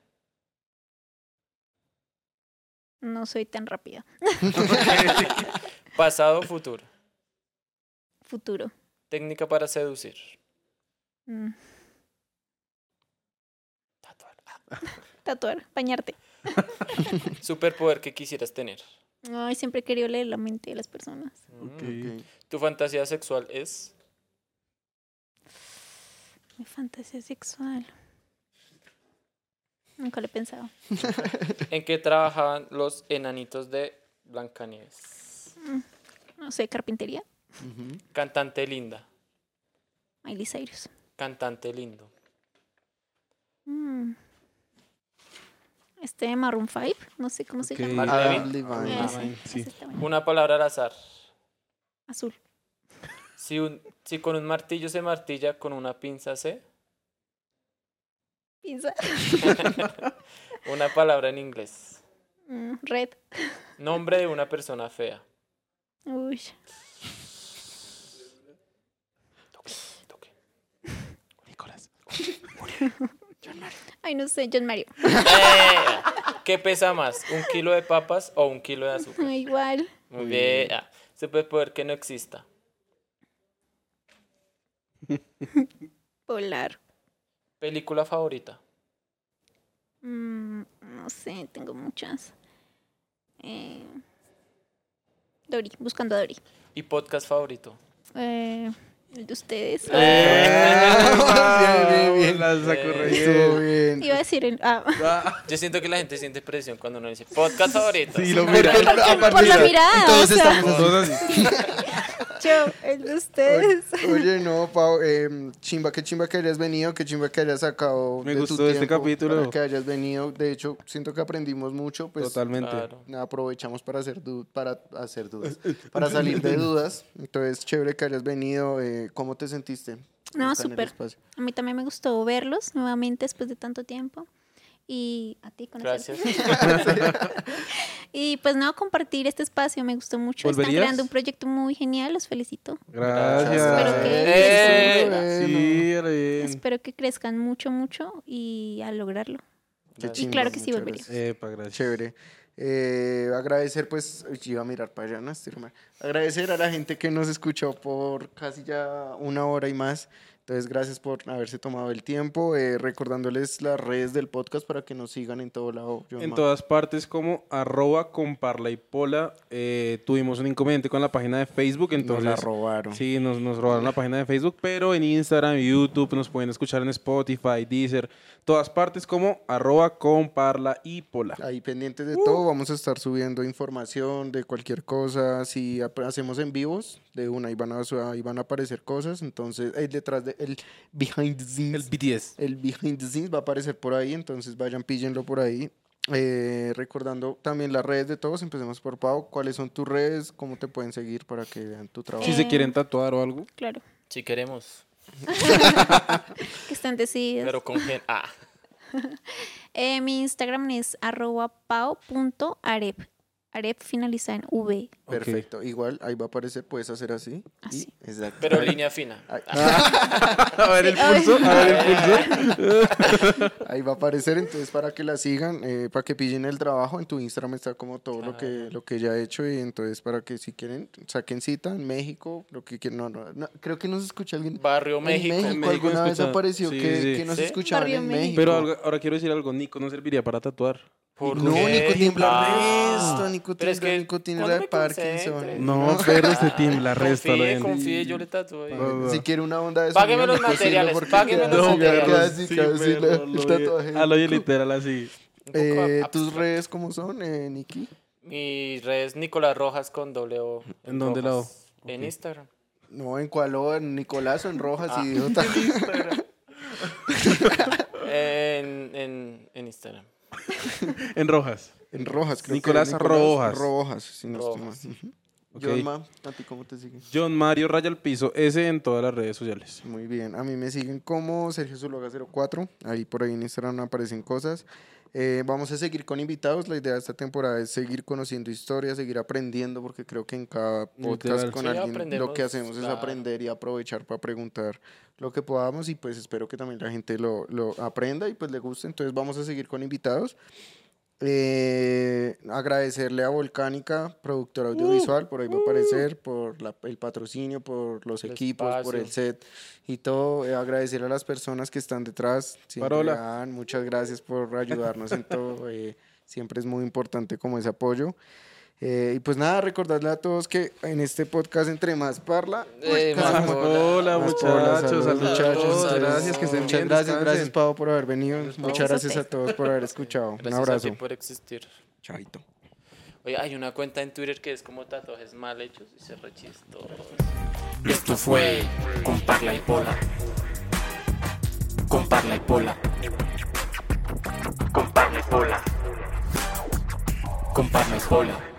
No soy tan rápida. Pasado o futuro. Futuro. Técnica para seducir. Mm, Tatuar. Tatuar. Bañarte. Superpoder que quisieras tener. Ay, siempre he querido leer la mente de las personas. Ok. ¿Tu fantasía sexual es? Mi fantasía sexual. Nunca lo he pensado. ¿En qué trabajaban los enanitos de Blancanieves? No sé, carpintería. Cantante linda. Miley Cyrus. Cantante lindo. Mm. Maroon 5. No sé cómo se Ok. llama. Adam Levine. Ese, sí. ese está bueno. Una palabra al azar. Azul. Si con un martillo se martilla, con una pinza se... Pizza. Una palabra en inglés. Red. Nombre de una persona fea. Uy. Toque. Nicolás. Ay, no sé, John Mario. ¿Qué pesa más? ¿1 kilo de papas o 1 kilo de azúcar? Igual. Muy bien. Superpoder que no exista. Polar. Película favorita. No sé, tengo muchas. Dory, buscando a Dory. ¿Y podcast favorito? El de ustedes. Bien. La saco re Estuvo bien. bien. Iba a decir Yo siento que la gente siente presión cuando uno dice podcast favorito. Sí, lo mira. por la mirada. Todos o sea, estamos Todos así. yo, el de ustedes. Oye, no, Pau, chimba, qué chimba que hayas venido, qué chimba que hayas sacado Me de tu gustó este tiempo capítulo. para que hayas venido. De hecho, siento que aprendimos mucho, pues Totalmente. Claro. nada, aprovechamos para para salir de dudas. Entonces, chévere que hayas venido. ¿Cómo te sentiste? No, Acá en el súper. espacio. A mí también me gustó verlos nuevamente después de tanto tiempo. Y a ti, conocerte. Gracias. Y pues no, compartir este espacio me gustó mucho. Están ¿Volverías? creando un proyecto muy genial, los felicito. Gracias. Espero que- Sí, re bien. Espero que crezcan mucho, mucho y a lograrlo. Qué Y chimba, claro que sí muchas volvería. gracias. Epa, gracias. Chévere. Agradecer, pues, uy, iba a mirar para allá, no estoy mal. Agradecer a la gente que nos escuchó por casi ya 1 hora y más. Entonces, gracias por haberse tomado el tiempo. Recordándoles las redes del podcast para que nos sigan en todo lado. En todas partes como @comparlaypola. Tuvimos un inconveniente con la página de Facebook, entonces Nos la robaron. Sí, nos robaron la página de Facebook, pero en Instagram, YouTube, nos pueden escuchar en Spotify, Deezer, todas partes como @comparlaypola. Ahí pendientes de todo, vamos a estar subiendo información de cualquier cosa. Si hacemos en vivos, de una, ahí van a aparecer cosas. Entonces, detrás de el behind the scenes. El BTS. El behind the scenes va a aparecer por ahí, entonces vayan, píllenlo por ahí. Recordando también las redes de todos, empecemos por Pau. ¿Cuáles son tus redes? ¿Cómo te pueden seguir para que vean tu trabajo? Si se quieren tatuar o algo. Claro. Si queremos. Que estén decididos. Pero con gen. Mi Instagram es @pau.arep. Arep finaliza en V. Perfecto, igual ahí va a aparecer, puedes hacer así. Así. Exacto. Pero línea fina. A ver el pulso, Ahí va a aparecer, entonces para que la sigan, para que pillen el trabajo. En tu Instagram está como todo lo que ella ha hecho, y entonces para que si quieren saquen cita en México, lo que quieran. No, creo que nos escucha alguien. Barrio México. En México alguna vez escucha. apareció Sí, que nos ¿Sí? escuchaban Barrio en México. México. Pero ahora quiero decir algo, Nico no serviría para tatuar. ¿Por No, qué? Nico tiembla resto, Nico Pero es tiembla, que Nico tiene cuando la de me Parkinson. concentre. No, pero este team la resta. Confíe, yo le tatúo ahí. Si quiere una onda de Págueme sonido, los Nico sirve materiales, porque págueme queda- los no, materiales. queda así, queda así el tatuaje. A lo literal así. Un poco ¿Tus abstracto. redes cómo son, Niki? Mis redes Nicolás Rojas con doble O. ¿En dónde la Rojas. O? En Ok. Instagram. No, ¿en cuál? ¿En Nicolás o en Rojas, idiota? En Instagram. En Rojas. En Rojas, creo Nicolás que Rojas. Rojas, si no estoy mal. Rojas. Ujú. Ok. Yolma, ¿a ti cómo te siguen? John Mario Raya al Piso, ese en todas las redes sociales. Muy bien, a mí me siguen como Sergio Zuluaga 04, ahí por ahí en Instagram aparecen cosas. Vamos a seguir con invitados, la idea de esta temporada es seguir conociendo historias, seguir aprendiendo, porque creo que en cada podcast Literal. con Sí, alguien aprendemos, lo que hacemos es claro. aprender y aprovechar para preguntar lo que podamos, y pues espero que también la gente lo aprenda y pues le guste. Entonces vamos a seguir con invitados. Agradecerle a Volcánica, productora audiovisual, por ahí va a aparecer, por el patrocinio, por los El equipos, por el espacio. set y todo. Agradecerle a las personas que están detrás. Siempre, Parola. muchas gracias por ayudarnos en todo. Siempre es muy importante como ese apoyo. Y pues nada, recordarle a todos que en este podcast entre más parla, Más Hola, más muchachos. pola. Saludos, Saludos. muchachos. Gracias, que estén Muchas bien. gracias, descansen. gracias Pau por haber venido. Pau. Muchas gracias a todos por haber escuchado. Gracias Un abrazo. a ti por existir. Chaito. Oye, hay una cuenta en Twitter que es como tatuajes mal hechos y se re chistoso. Esto fue con Parla y Pola. Con Parla y Pola. Con Parla y Pola. Con Parla y Pola.